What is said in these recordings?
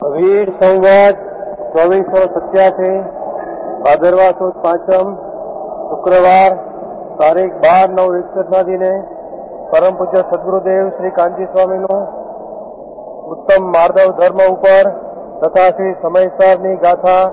વીર સંવત 2487 ભાદરવા સુદ 5મ શુક્રવાર તારીખ 12/9/61 દિને પરમ પૂજ્ય સદગુરુદેવ શ્રી કાંજી સ્વામીનું ઉત્તમ માર્દવ ધર્મ ઉપર તથા શ્રી સમયસારની ગાથા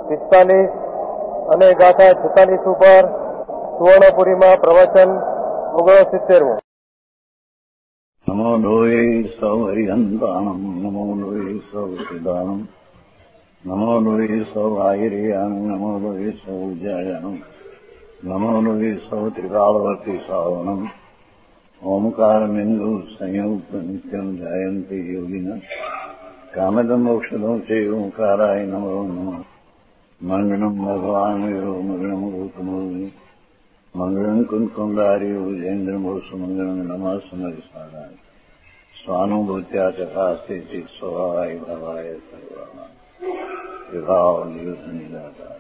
45 અને ગાથા 46 ઉપર સુવર્ણપુરીમાં પ્રવચન 69. નમો લોહી સૌ હરિહંતાણમ નમો લોહી સૌ સિદ્ધાણમ નમો લોહી સૌ આયર્યાન નમો લોહી સૌ જયાનમ નમો લોહી સૌ ત્રિકાળવતી સાવનમ ઓમકારમિંદુ સંયુક્ત નિત્યમ જયંતી યોગિના કામદમ મોક્ષદમ છે ઓંકારાય નમો નમઃ મંગળમ ભગવાન વિરો મંગળમ ગૌતમોની મંગળમ કુંકુંડારી વિજેન્દ્રમોષ મંગળમ નમઃ સમરિસારાય સ્વાનુભૂત્યા ચકાસ્તે ચિત સ્વભાવાય ભવાય સર્વા વિભાવ નિદાતા.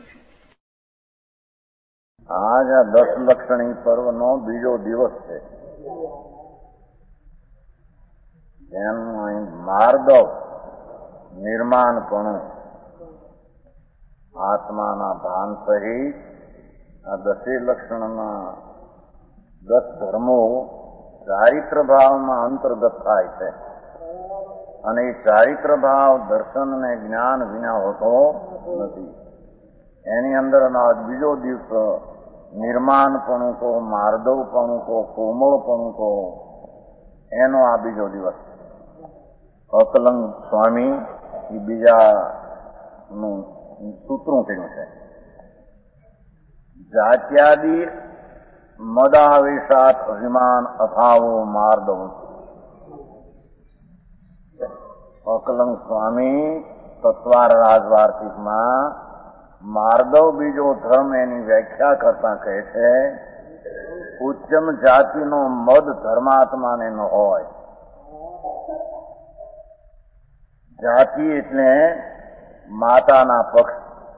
આજ આ 10 લક્ષણી પર્વનો બીજો દિવસ છે. એનું અહીં માર્દવ નિર્માણપણું આત્માના ભાન સહિત આ 10 લક્ષણના 10 ધર્મો ચારિત્ર ભાવમાં અંતર્ગત થાય છે અને એ ચારિત્ર ભાવ દર્શન અને જ્ઞાન વિના હોતો નથી. એની અંદરનો આજ બીજો દિવસ નિર્માણપણું કહો, માર્દવપણું કહો, કોમળપણું કહો, એનો આ બીજો દિવસ. અકલંગ સ્વામી એ બીજાનું સૂત્રું કર્યું છે. જાત્યાદિ મદાવેશાત અભિમાન અભાવો માર્દવ. અકલંગ સ્વામી તત્વાર રાજવાર્ષિકમાં માર્દવ બીજો ધર્મ એની વ્યાખ્યા કરતા કહે છે, ઉચ્ચમ જાતિનો મદ ધર્માત્માને ન હોય. જાતિ એટલે માતાના પક્ષ.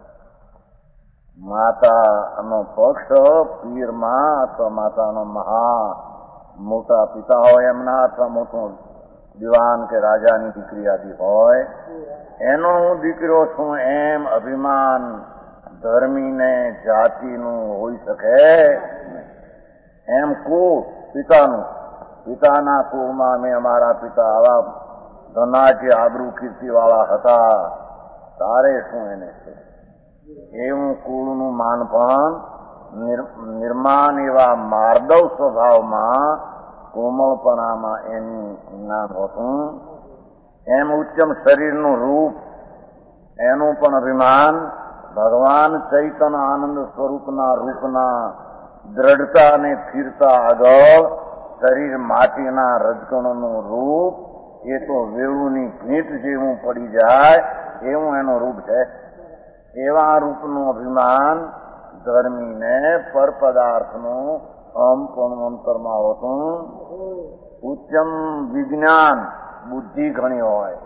માતાનો પક્ષ પીરમાં અથવા માતાનો મોટા પિતા હોય એમના અથવા મોટું દિવાન કે રાજાની દીકરી આદિ હોય, એનો હું દીકરો છું એમ અભિમાન ધર્મીને જાતિનું હોઈ શકે. એમ કુળ પિતાનું, પિતાના કુળમાં મેં અમારા પિતા આવા ધનાઢ્ય આબરૂ કીર્તિ વાળા હતા, તારે શું એને છે એવું કુળનું માનપણ નિર્માણ એવા માર્દવ સ્વભાવમાં કોમળપણામાં એનું જ્ઞાન હોતું. એમ ઉચ્ચમ શરીરનું રૂપ એનું પણ અભિમાન ભગવાન ચૈતન્ય આનંદ સ્વરૂપના રૂપના દ્રઢતા અને સ્થિરતા આગળ શરીર માટીના રજકણોનું રૂપ એ તો વેળુની ઘીંટ જેવું પડી જાય એવું એનું રૂપ છે. એવા રૂપનું અભિમાન ધર્મીને પર પદાર્થનું પણ અંતરમાં હોતું. ઉચ્ચમ વિજ્ઞાન બુદ્ધિ ઘણી હોય,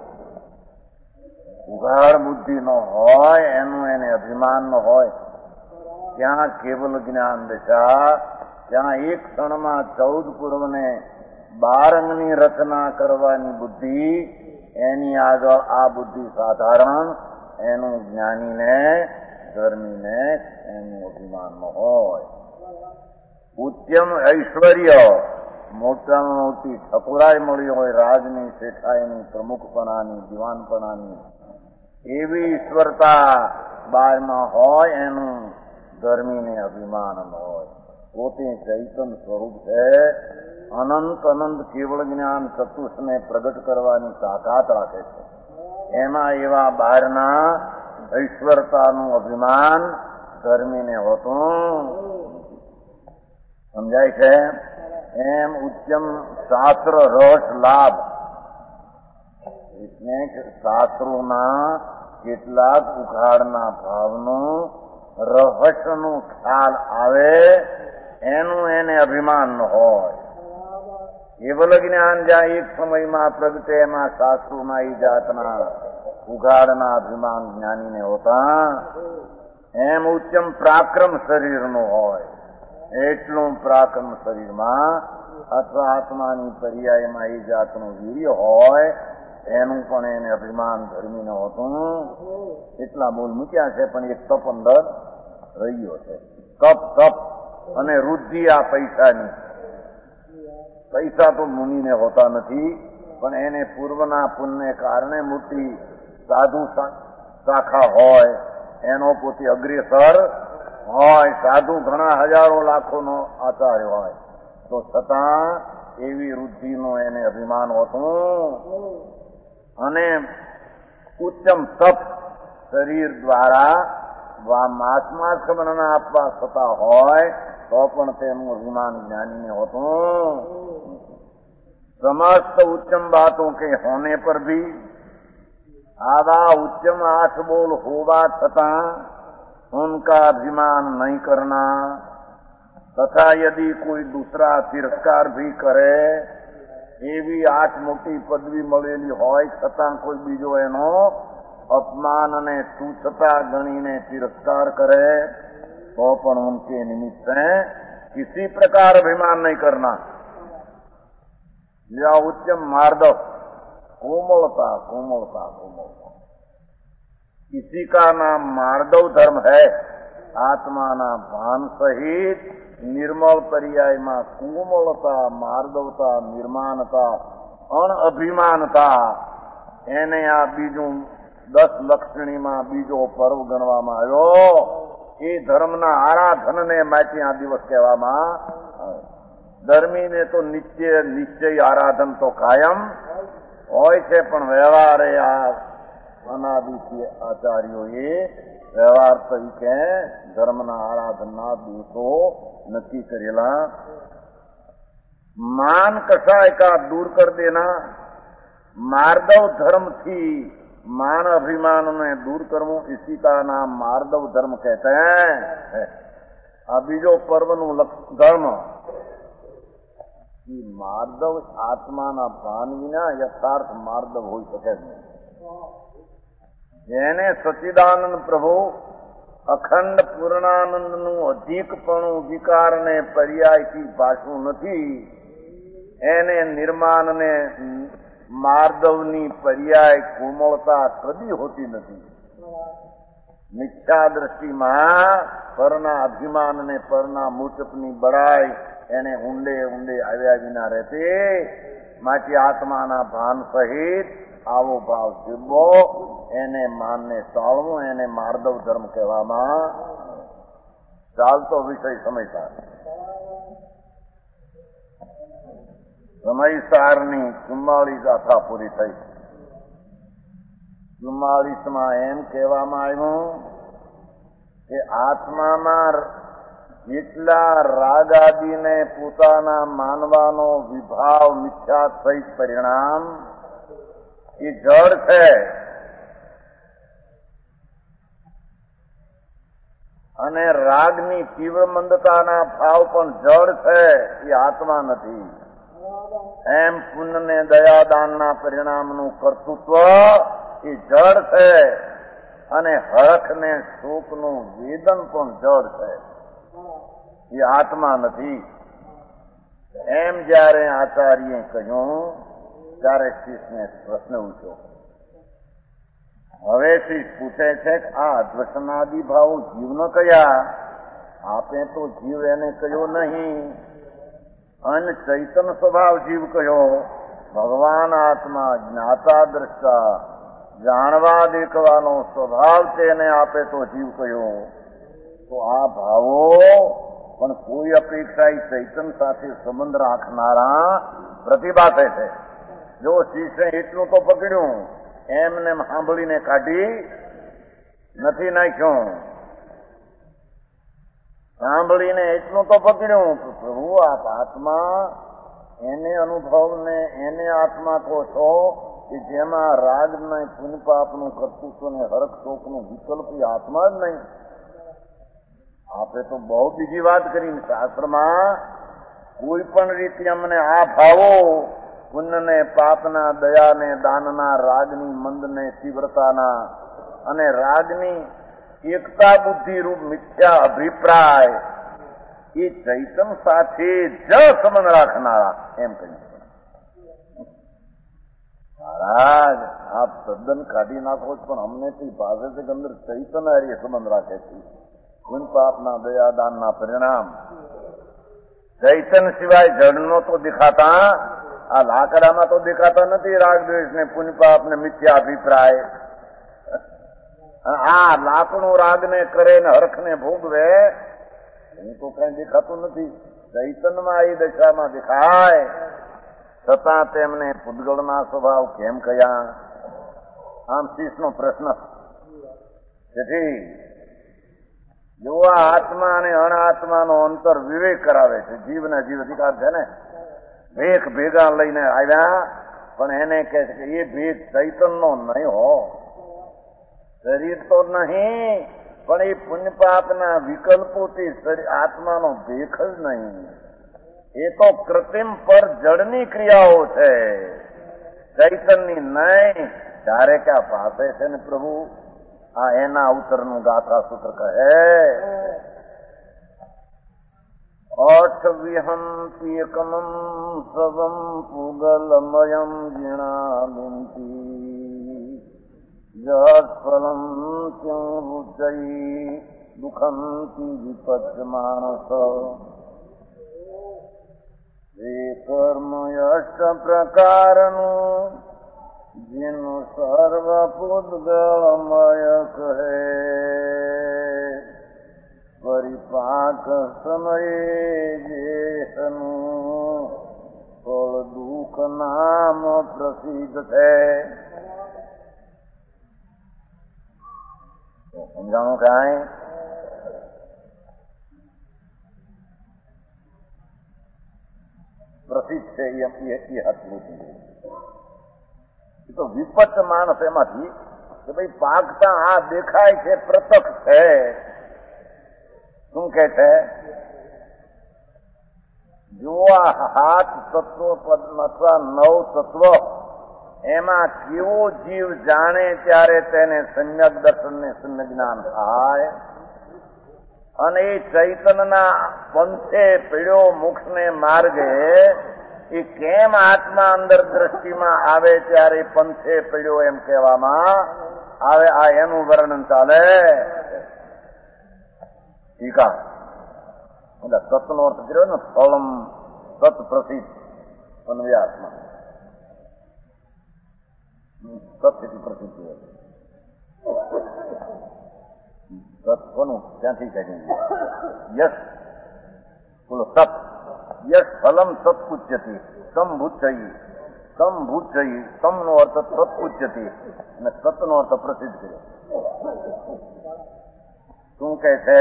ઉઘાડ બુદ્ધિ ન હોય એનું એને અભિમાન ન હોય. ત્યાં કેવલ જ્ઞાન દશા, ત્યાં એક ક્ષણમાં 14 પૂર્વને 12 અંગની રચના કરવાની બુદ્ધિ, એની આગળ આ બુદ્ધિ સાધારણ એનું જ્ઞાનીને ધર્મીને એનું અભિમાન ન હોય. ઉત્તમ ઐશ્વર્ય મોટામાં મોટી ઠકુરાઈ મળી હોય, રાજની, શેઠાઈની, પ્રમુખપણાની, દિવાનપણાની, એવી ઈશ્વરતા બારમાં હોય એનું ધર્મીને અભિમાન ન હોય. પોતે ચૈતન્ય સ્વરૂપ છે. અનંત અનંત કેવળ જ્ઞાન ચતુષ્ને પ્રગટ કરવાની તાકાત રાખે છે. એમાં એવા બહારના ઈશ્વરતાનું અભિમાન ધર્મીને હોતું. સમજાય છે? એમ ઉચ્ચમ શાસ્ત્ર રસ લાભ એટલે શાસ્ત્રોના કેટલાક ઉઘાડના ભાવનું રહસ્યનું ખ્યાલ આવે એનું એને અભિમાન ન હોય. કેવલ જ્ઞાન જ્યાં એક સમયમાં પ્રગટે એમાં શાસ્ત્રોના એ જાતના ઉઘાડના અભિમાન જ્ઞાનીને હોતા. એમ ઉચ્ચમ પરાક્રમ શરીરનું હોય, એટલું પરાક્રમ શરીરમાં અથવા આત્માની પર્યાયમાં એ જાતનું વીર્ય હોય એનું પણ એને અભિમાન ધર્મી ન હતું. એટલા બોલ મૂક્યા છે, પણ એક તપ અંદર રહ્યો છે. તપ અને વૃદ્ધિ આ પૈસાની. પૈસા તો મુનિને હોતા નથી, પણ એને પૂર્વના પુણ્યને કારણે મોટી સાધુ શાખા હોય, એનો પોતે અગ્રેસર હોય, સાધુ ઘણા હજારો લાખોનો આચાર્ય હોય, તો છતાં એવી વૃદ્ધિનો એને અભિમાન હતું. અને ઉચ્ચમ તપ શરીર દ્વારા માંસ ખબરના આપવા થતા હોય તો પણ તેનું અભિમાન જ્ઞાનીને હોતું. समस्त उच्चम बातों के होने पर भी आधा उच्चम 8 बोल होवा तथा उनका अभिमान नहीं करना, तथा यदि कोई दूसरा तिरस्कार भी करे, એવી 8 મોટી પદવી મળેલી હોય છતાં કોઈ બીજો એનો અપમાન અને તુચ્છતા ગણીને તિરસ્કાર કરે તો પણ ઉનકે નિમિત્તે किसी प्रकार अभिमान नहीं करना. या उच्चम मार्दव, कोमलता कोमलता कोमलता, इसी का नाम मार्दव धर्म है. आत्माना भान सहित निर्मल पर्यायમાં કોમળતા, માર્દવતા, નિર્માનતા, અનઅભિમાનતા, એને આ બીજું 10 લક્ષણીમાં બીજો પર્વ ગણવામાં આવ્યો. એ ધર્મના આરાધનને માટે આ દિવસ કહેવામાં આવે. ધર્મીને તો નિશ્ચય આરાધન તો કાયમ હોય છે, પણ વ્યવહારે આ અનાદિથી આચાર્યોએ વ્યવહાર તરીકે ધર્મના આરાધનના દિવસો નક્કી કરેલા. માન કસાય કા દૂર કર દેના, માર્દવ ધર્મથી मान अभिमान में दूर करવું, इसी का नाम मार्दव धर्म कहते हैं. આ બીજો પર્વનું ધર્મ. માર્દવ આત્માના ભાન વિના યથાર્થ માર્દવ હોઈ શકે નહીં. જેને સચ્ચિદાનંદ પ્રભુ અખંડ પૂર્ણાનંદનું અધિકપણું વિકારને પર્યાયથી ભાષવું નથી, એને નિર્માણને માર્દવની પર્યાય કોમળતા કદી હોતી નથી. મિથ્યા દ્રષ્ટિમાં પરના અભિમાન ને પરના મૂચપની બળાઈ એને ઊંડે ઊંડે આવ્યા વિના રહેતે. માટે આત્માના ભાન સહિત આવો ભાવ જીવવો, એને માનને ટાળવું, એને માર્દવ ધર્મ કહેવામાં. ચાલતો વિષય સમયસાર. સમયસારની 44 ગાથા પૂરી થઈ. 44માં એમ કહેવામાં આવ્યું કે આત્મામાં જેટલા રાગ આદિને પોતાના માનવાનો વિભાવ મિથ્યા સહિત પરિણામ એ જડ છે. અને રાગની તીવ્ર મંદતાના ભાવ પણ જડ છે, એ આત્મા નથી. એમ પુણ્ય ને દયાદાનના પરિણામનું કર્તૃત્વ એ જડ છે, અને હરખ ને શોકનું વેદન પણ જડ છે, એ આત્મા નથી. એમ જયારે આચાર્યે કહ્યું ત્યારે શિષ્યને પ્રશ્ન ઉઠ્યો. હવે શિષ્ય પૂછે છે કે આ અદ્વૈતનાદિ ભાવો જીવનો કયા? આપે તો જીવ એને કહ્યો નહીં, અને ચૈતન્ય સ્વભાવ જીવ કહ્યો. ભગવાન આત્મા જ્ઞાતા દ્રષ્ટા જાણવા દેખવાનો સ્વભાવ તેને આપે તો જીવ કહ્યો. તો આ ભાવો પણ કોઈ અપેક્ષા ચૈતન્ય સાથે સંબંધ રાખનારા પ્રતિભાતે છે. જો શિષ્ય એટલું તો પકડ્યું, એમને સાંભળીને કાઢી નથી નાખ્યું. સાંભળીને એટલું તો પકડ્યું કે પ્રભુ આપ આત્મા, એને અનુભવને એને આત્મા કહો છો કે જેમાં રાગ નહીં, પુણ્ય પાપનું કર્તૃત્વ ને હરખ શોકનું વિકલ્પ આત્મા જ નહીં. આપે તો બહુ બીજી વાત કરી. શાસ્ત્રમાં કોઈ પણ રીતે અમને આ ભાવો પુણ્યને પાપના, દયાને દાનના, રાગની મંદને તીવ્રતાના અને રાગની એકતા બુદ્ધિ રૂપ મિથ્યા અભિપ્રાય એ ચૈતન્ય સાથે જ સંબંધ રાખનારા એમ કહ્યું. મહારાજ તદ્દન કાઢી નાખો છો, પણ અમને થી ભાષે છે કે અંદર ચૈતન્ય હારી સંબંધ રાખે છે. પુણ્ય પાપના દયાદાનના પરિણામ ચૈતન્ય સિવાય જડનો તો દેખાતા, આ લાકડામાં તો દેખાતા નથી રાગ દ્વેષ ને પુણ્ય પાપ ને મિથ્યા અભિપ્રાય. આ લાકડું રાગને કરે ને હરખને ભોગવે એ તો કઈ દેખાતું નથી. ચૈતન્યમાં એ દશામાં દેખાય, છતાં તેમને પૂતગળના સ્વભાવ કેમ કયા? આમ શીશનો પ્રશ્ન. તેથી જો આ આત્મા અને અનાત્માનો અંતર વિવેક કરાવે છે. જીવને જીવ અધિકાર છે ને, ભેખ ભેગા લઈને આવ્યા, પણ એને કહે છે કે એ ભેખ ચૈતનનો નહીં હો, શરીર તો નહીં, પણ એ પુણ્ય પાપના વિકલ્પોથી આત્માનો ભેખ જ નહીં. એ તો કૃત્રિમ પર જડની ક્રિયાઓ છે, ચૈતનની નહીં. ત્યારે ક્યાં પાસે છે ને પ્રભુ આ એના ઉત્તરનું ગાથા સૂત્ર કહે. અઠ વિહંત્યકમં સવમ પુગલમયમ જીણાલિંતી જત્ફલમ ત્યુજયી દુઃખંતી વિપજ્યમાનસ એ કર્મ અષ્ટ પ્રકારનું જેનું સર્વ પૂતગળમય કહે. પરિપાક સમયે જેનું ફળ દુઃખ નામ પ્રસિદ્ધ છે. સમજાણું કાંઈ? પ્રસિદ્ધ છે એ હતું. એ તો વિપત માણસ એમાંથી કે ભાઈ પાકતા આ દેખાય છે, પ્રત્યક્ષ છે. શું કે છે? જો આ હાથ તત્વ અથવા નવ તત્વ એમાં કેવો જીવ જાણે ત્યારે તેને સમ્યક દર્શન ને સમ્યક જ્ઞાન થાય. અને એ ચૈતનના પંથે પીડ્યો મોક્ષને માર્ગે એ કેમ આત્મા અંદર દ્રષ્ટિમાં આવે ત્યારે પંથે પીડ્યો એમ કહેવામાં આવે. આ એનું વર્ણન ચાલે. ટીકા એટલે સતનો અર્થ કર્યો ને, ફલમ સત પ્રસિદ્ધ અન્વયાત્મા સત્યથી પ્રસિદ્ધ હોય. સત કોનું ક્યાંથી કહી યશ બોલો સત યશ ફલમ સત્પુચ્યતી સંભૂચયી સંભૂચયી સમનો અર્થ સત્પુચ્યતી અને સતનો અર્થ પ્રસિદ્ધ કર્યો. શું કહે છે?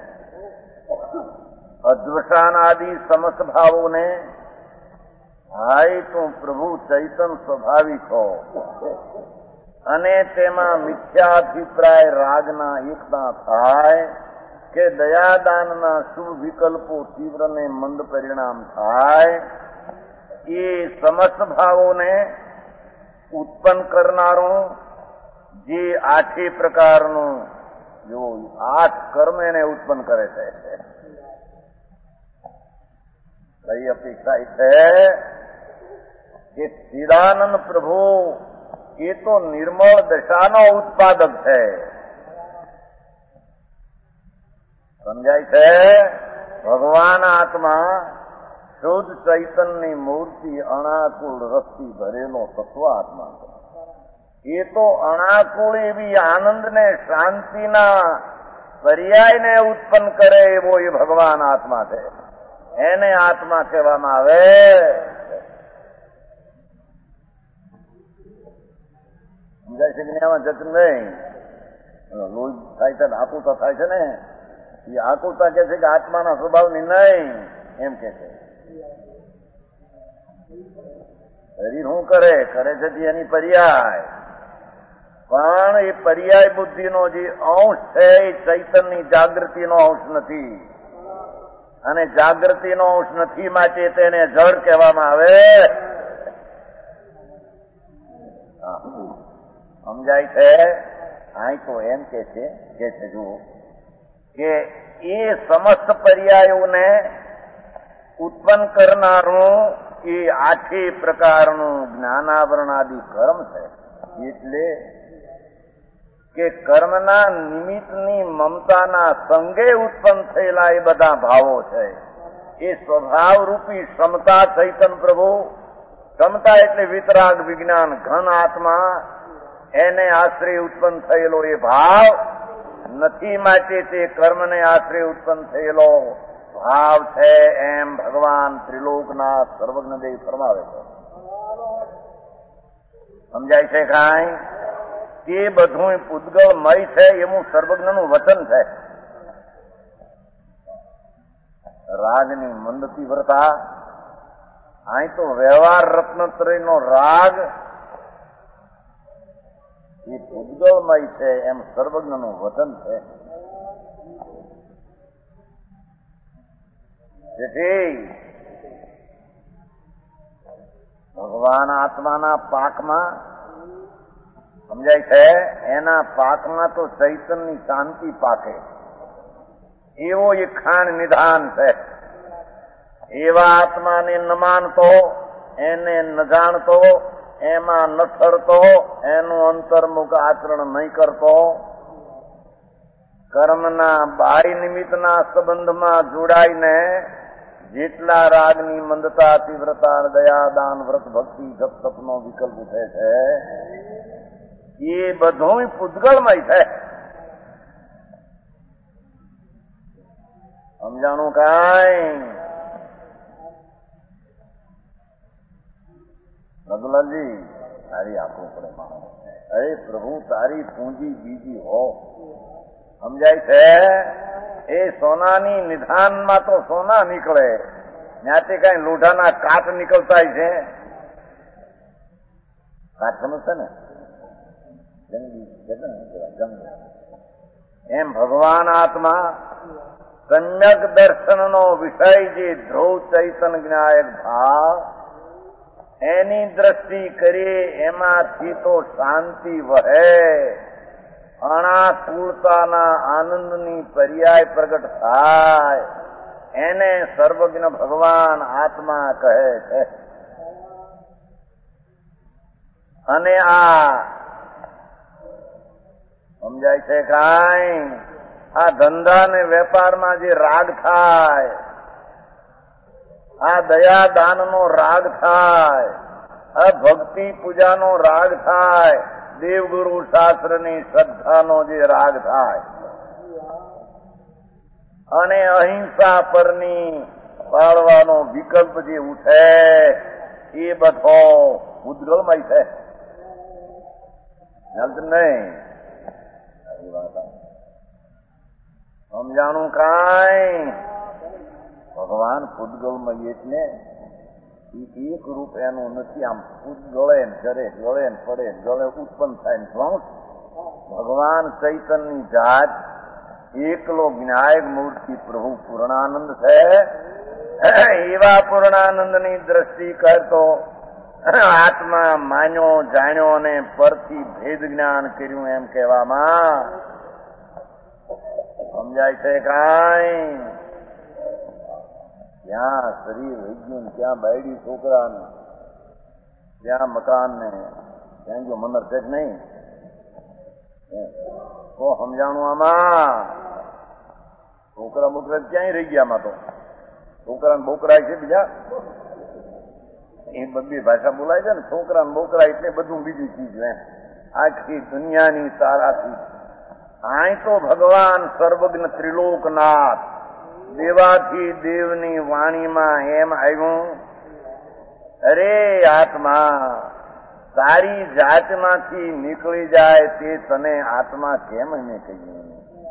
અદ્વસાન આદિ સમસ્ત ભાવોને હાય તું પ્રભુ ચૈતન સ્વાભાવિક હો અને તેમાં મિથ્યાભિપ્રાય રાગના એકતા થાય કે દયાદાનના શુભ વિકલ્પો તીવ્ર ને મંદ પરિણામ થાય. એ સમસ્ત ભાવોને ઉત્પન્ન કરનારું જે 8 પ્રકારનું જો 8 કર્મ એને ઉત્પન્ન કરે છે. કઈ અપેક્ષા છે કે ચિદાનંદ પ્રભુ એ તો નિર્મળ દશાનો ઉત્પાદક છે. સમજાય છે? ભગવાન આત્મા શુદ્ધ ચૈતનની મૂર્તિ અણાકુળ રસથી ભરેલો તત્વ આત્મા છે. એ તો અણાકુળ એવી આનંદ ને શાંતિના પર્યાયને ઉત્પન્ન કરે એવો એ ભગવાન આત્મા છે. એને આત્મા કહેવામાં આવે. સમજાય છે કે એમાં જતું નહીં. લોહી થાય છે, આકુરતા થાય છે ને, એ આકુરતા કે છે કે આત્માના સ્વભાવની નહીં એમ કે છે. શરીર શું કરે છે એની પર્યાય, પણ એ પર્યાય બુદ્ધિનો જે અંશ છે એ ચૈતનની જાગૃતિનો અંશ નથી. અને જાગૃતિનો અંશ નથી માટે તેને જડ કહેવામાં આવે. સમજાય છે? અહીં તો એમ કે છે જુઓ કે એ સમસ્ત પર્યાયોને ઉત્પન્ન કરનારું એ 8 પ્રકારનું જ્ઞાનાવરણ આદિ કર્મ છે. એટલે કે કર્મના નિમિત્તની મમતાના સંગે ઉત્પન્ન થયેલા એ બધા ભાવો છે. એ સ્વભાવ રૂપી ક્ષમતા ચૈતન પ્રભુ, ક્ષમતા એટલે વિતરાગ વિજ્ઞાન ઘન આત્મા, એને આશ્રય ઉત્પન્ન થયેલો એ ભાવ નથી, માટે તે કર્મને આશ્રય ઉત્પન્ન થયેલો ભાવ છે, એમ ભગવાન ત્રિલોકના સર્વજ્ઞ દેવ ફરમાવે છે. સમજાય છે કાંઈ? તે બધું પૂતગળમય છે એવું સર્વજ્ઞનું વચન છે. રાગની મંદ તીવ્રતા, અહીં તો વ્યવહાર રત્નત્રયનો રાગ એ પૂતગળમય છે એમ સર્વજ્ઞનું વચન છે. તેથી ભગવાન આત્માના પાકમાં સમજાય છે, એના પાકમાં તો ચૈતનની શાંતિ પાકે એવો એ ખાણ નિધાન છે. એવા આત્માને ન માનતો, એને ન જાણતો, એમાં ન ઠરતો, એનું અંતર્મુખ આચરણ નહીં કરતો, કર્મના બાહ્ય નિમિત્તના સંબંધમાં જોડાઈને જેટલા રાગની મંદતા, તીવ્રતા, દયા, દાન, વ્રત, ભક્તિ, જપ તપનો વિકલ્પ ઉઠે છે એ બધું પૂતગળમય છે. સમજાણું કાંઈ? રઘુલાલજી તારી આપવું પડે માણસ. અરે પ્રભુ તારી પૂંજી બીજી હો. સમજાય છે? એ સોનાની નિધાનમાં તો સોના નીકળે, ત્યાંથી કઈ લોઢાના કાટ નીકળતા છે. કાટ સમજશે ને? એમ ભગવાન આત્મા સમ્યક દર્શનનો વિષય જે ધ્રુવ ચૈતન જ્ઞાયક ભાવ, એની દ્રષ્ટિ કરીએ એમાંથી તો શાંતિ વહે, અનાકુળતાના આનંદની પર્યાય પ્રગટ થાય, એને સર્વજ્ઞ ભગવાન આત્મા કહે છે. અને આ સમજાય છે કાંઈ? આ ધંધા ને વેપારમાં જે રાગ થાય, આ દયા દાનનો રાગ થાય, આ ભક્તિ પૂજાનો રાગ થાય, દેવગુરુ શાસ્ત્રની શ્રદ્ધાનો જે રાગ થાય, અને અહિંસા પરની પાળવાનો વિકલ્પ જે ઉઠે એ બધો ઉદ્ગલમય છે. નહીં સમજાણું કાંઈ? ભગવાન પૂતગલમય એટલે એક રૂપ એનું નથી. આમ પૂત ગળે ને જરે, ગળે ને પડે, ગળે ઉત્પન્ન થાય ને ધ્વંસ. ભગવાન ચૈતનની જાત એકલો જ્ઞાયક મૂર્તિ પ્રભુ પૂર્ણાનંદ છે. એવા પૂર્ણાનંદની દ્રષ્ટિ કરતો આત્મા માન્યો, જાણ્યો અને પરથી ભેદ જ્ઞાન કર્યું એમ કહેવામાં સમજાય છે કાંઈ? ત્યાં શરીર વિજ્ઞાન, ત્યાં બાયડી છોકરાને, ત્યાં મકાનને, ત્યાં જો મનર છે જ નહીં તો સમજાણું આમાં? છોકરા બોકરા ક્યાંય રહી ગયા? આમાં તો છોકરાને બોકરાય છે બીજા, એ બધી ભાષા બોલાય છે ને. છોકરા ને બોકરા એટલે બધું બીજી ચીજ એમ, આખી દુનિયાની સારાથી. અહીં તો ભગવાન સર્વજ્ઞ ત્રિલોકનાથ દેવાથી દેવની વાણીમાં એમ આવ્યું, અરે આત્મા તારી જાતમાંથી નીકળી જાય તે તને આત્મા કેમ અમે કહીએ?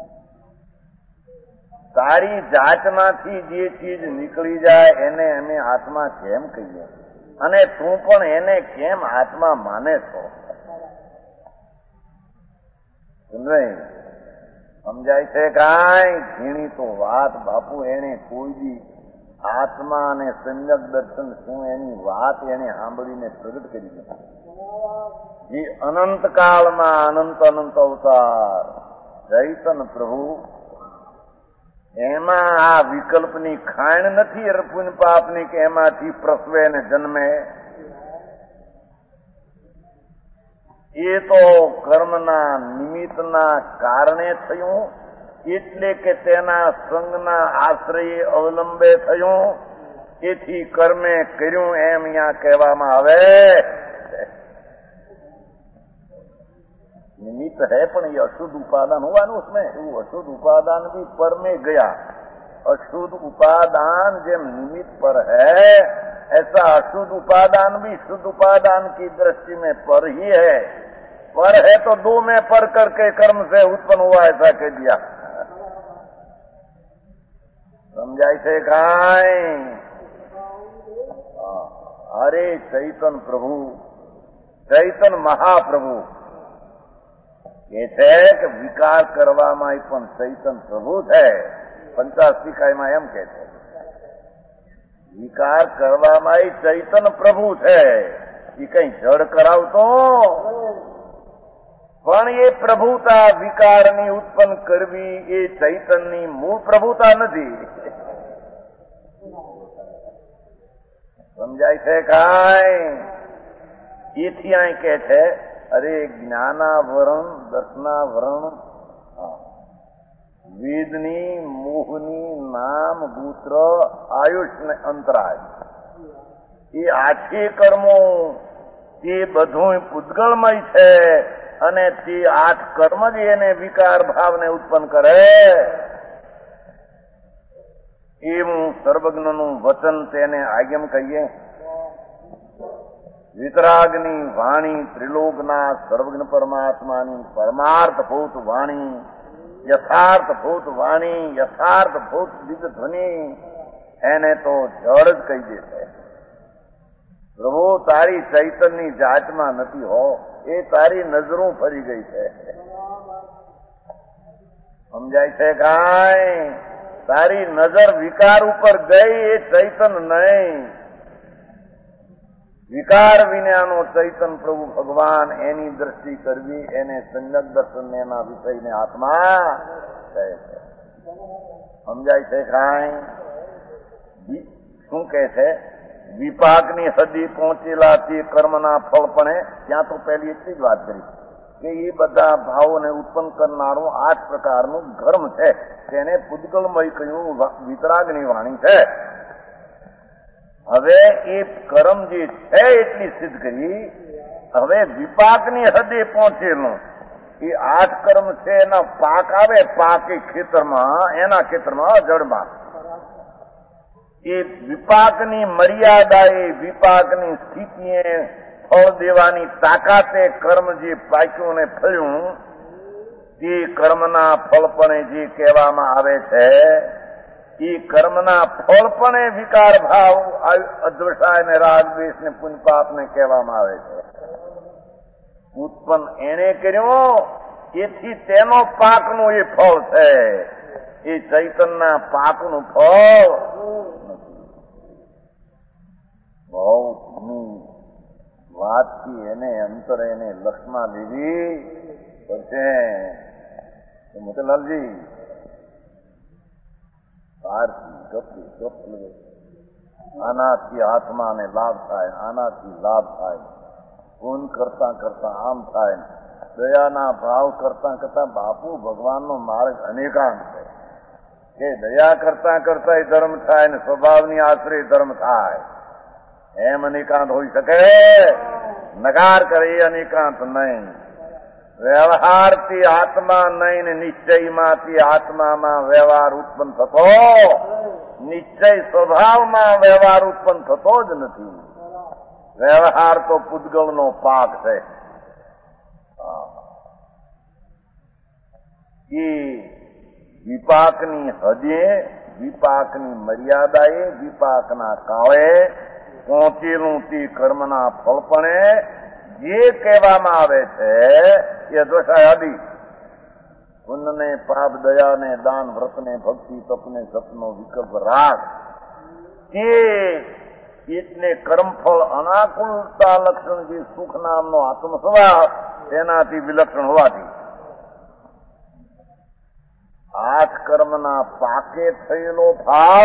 તારી જાતમાંથી જે ચીજ નીકળી જાય એને અમે આત્મા કેમ કહીએ? અને તું પણ એને કેમ આત્મા માને છો? સમજાય છે કાંઈ? ઝીણી તો વાત બાપુ, એને કોઈ દી આત્મા અને સમ્યક દર્શન શું એની વાત એને સાંભળીને પ્રગટ કરી દીધી. જે અનંત કાળમાં અનંત અનંત અવતાર ચૈતન પ્રભુ, એમાં આ વિકલ્પની ખાણ નથી અર્પુન પાપની કે એમાંથી પ્રસવે ને જન્મે. એ તો કર્મના નિમિત્તના કારણે થયું, એટલે કે તેના સંગના આશ્રય અવલંબે થયું, એથી કર્મે કર્યું એમ અહીંયા કહેવામાં આવે. निमित्त है पण ये अशुद्ध उपादान हुआ ना उसमें, वो अशुद्ध उपादान भी पर में गया. अशुद्ध उपादान जब निमित्त पर है, ऐसा अशुद्ध उपादान भी शुद्ध उपादान की दृष्टि में पर ही है. पर है तो दो में पर करके कर्म से उत्पन्न हुआ ऐसा कह दिया. समझाई थे काई? अरे चैतन प्रभु, चैतन महाप्रभु એ છે કે વિકાર કરવામાં પણ ચૈતન પ્રભુ છે. 85 કાયમાં એમ કે છે વિકાર કરવામાં ચૈતન પ્રભુ છે. એ કઈ જડ કરાવતો, પણ એ પ્રભુતા વિકારની ઉત્પન્ન કરવી એ ચૈતનની મૂળ પ્રભુતા નથી. સમજાય છે કાંઈ? એથી અહીં કે છે અરે જ્ઞાનાવરણ, દર્શનાવરણ, વેદની, મોહની, નામ, ગૂત્ર, આયુષ ને અંતરાય, એ આઠે કર્મો એ બધું પૂતગળમય છે, અને તે 8 કર્મ જ એને વિકાર ભાવને ઉત્પન્ન કરે. એવું સર્વજ્ઞનું વચન તેને આજ્ઞમ કહીએ. વિતરાગની વાણી, ત્રિલોકના સર્વજ્ઞ પરમાત્માની પરમાર્થભૂત વાણી, યથાર્થભૂત વાણી, યથાર્થભૂત દિગ્ધ્વનિ, એને તો જડ જ કહી દેશે. પ્રભુ તારી ચૈતનની જાતમાં નથી હો, એ તારી નજરું ફરી ગઈ છે. સમજાય છે કાંઈ? તારી નજર વિકાર ઉપર ગઈ, એ ચૈતન નહીં. વિકાર વિનાનો ચૈતન પ્રભુ ભગવાન, એની દ્રષ્ટિ કરવી, એને સંજ્ઞક દર્શન એના વિષયને આત્મા કહે છે. સમજાય છે કાંઈ? શું કહે છે? વિપાકની હદી પહોંચેલા તે કર્મના ફળપણે, ત્યાં તો પહેલી એટલી જ વાત કરી કે એ બધા ભાવોને ઉત્પન્ન કરનારું 8 પ્રકારનું ધર્મ છે, તેને પૂતગલમય કહ્યું, વિતરાગની વાણી છે. હવે એ કર્મ જે છે એટલી સિદ્ધ કરી. હવે વિપાકની હદે પહોંચેલું એ 8 કર્મ છે, એના પાક આવે, પાક એ ખેતરમાં, એના ખેતરમાં જળમાં. એ વિપાકની મર્યાદાએ, વિપાકની સ્થિતિએ, ફળ દેવાની તાકાતે કર્મ જે પાક્યું ને ફળ્યું, તે કર્મના ફળપણે જે કહેવામાં આવે છે, એ કર્મના ફળપણે વિકાર ભાવ, અદ્વેષાય ને રાગ દ્વેષ ને પુણ્ય પાપ ને કહેવામાં આવે છે. ઉત્પન્ન એને કર્યો, એથી તેનો પાકનું એ ફળ છે. એ ચૈતનના પાકનું ફળ બહુ વાતથી એને અંતર એને લક્ષમાં લીધી પડશે. મોતીલાલજી આનાથી આત્માને લાભ થાય, આનાથી લાભ થાય, પૂન કરતા કરતા આમ થાય, દયાના ભાવ કરતા કરતા બાપુ ભગવાનનો માર્ગ અનેકાંત છે કે દયા કરતા કરતા એ ધર્મ થાય ને સ્વભાવની આશ્રય ધર્મ થાય. એમ અનેકાંત હોઈ શકે? નકાર કરે એ અનેકાંત નહીં. વ્યવહારથી આત્મા નહીં ને નિશ્ચયમાંથી આત્મામાં વ્યવહાર ઉત્પન્ન થતો, નિશ્ચય સ્વભાવમાં વ્યવહાર ઉત્પન્ન થતો જ નથી. વ્યવહાર તો પૂતગળનો પાક છે. એ વિપાકની હદે, વિપાકની મર્યાદાએ, વિપાકના કાળે પહોંચેલું તે કર્મના ફળપણે જે કહેવામાં આવે છે એ દોષાયાદી, પુણ્યને, પાપ, દયાને, દાન, વ્રતને, ભક્તિ, તપને, સપનો, વિકલ્પ, રાગ, તે એટલે કર્મફળ અનાકુલતા લક્ષણ જે સુખ નામનો આત્મ સ્વભાવ તેનાથી વિલક્ષણ હોવાથી 8 કર્મના પાકે થયેલો ભાવ,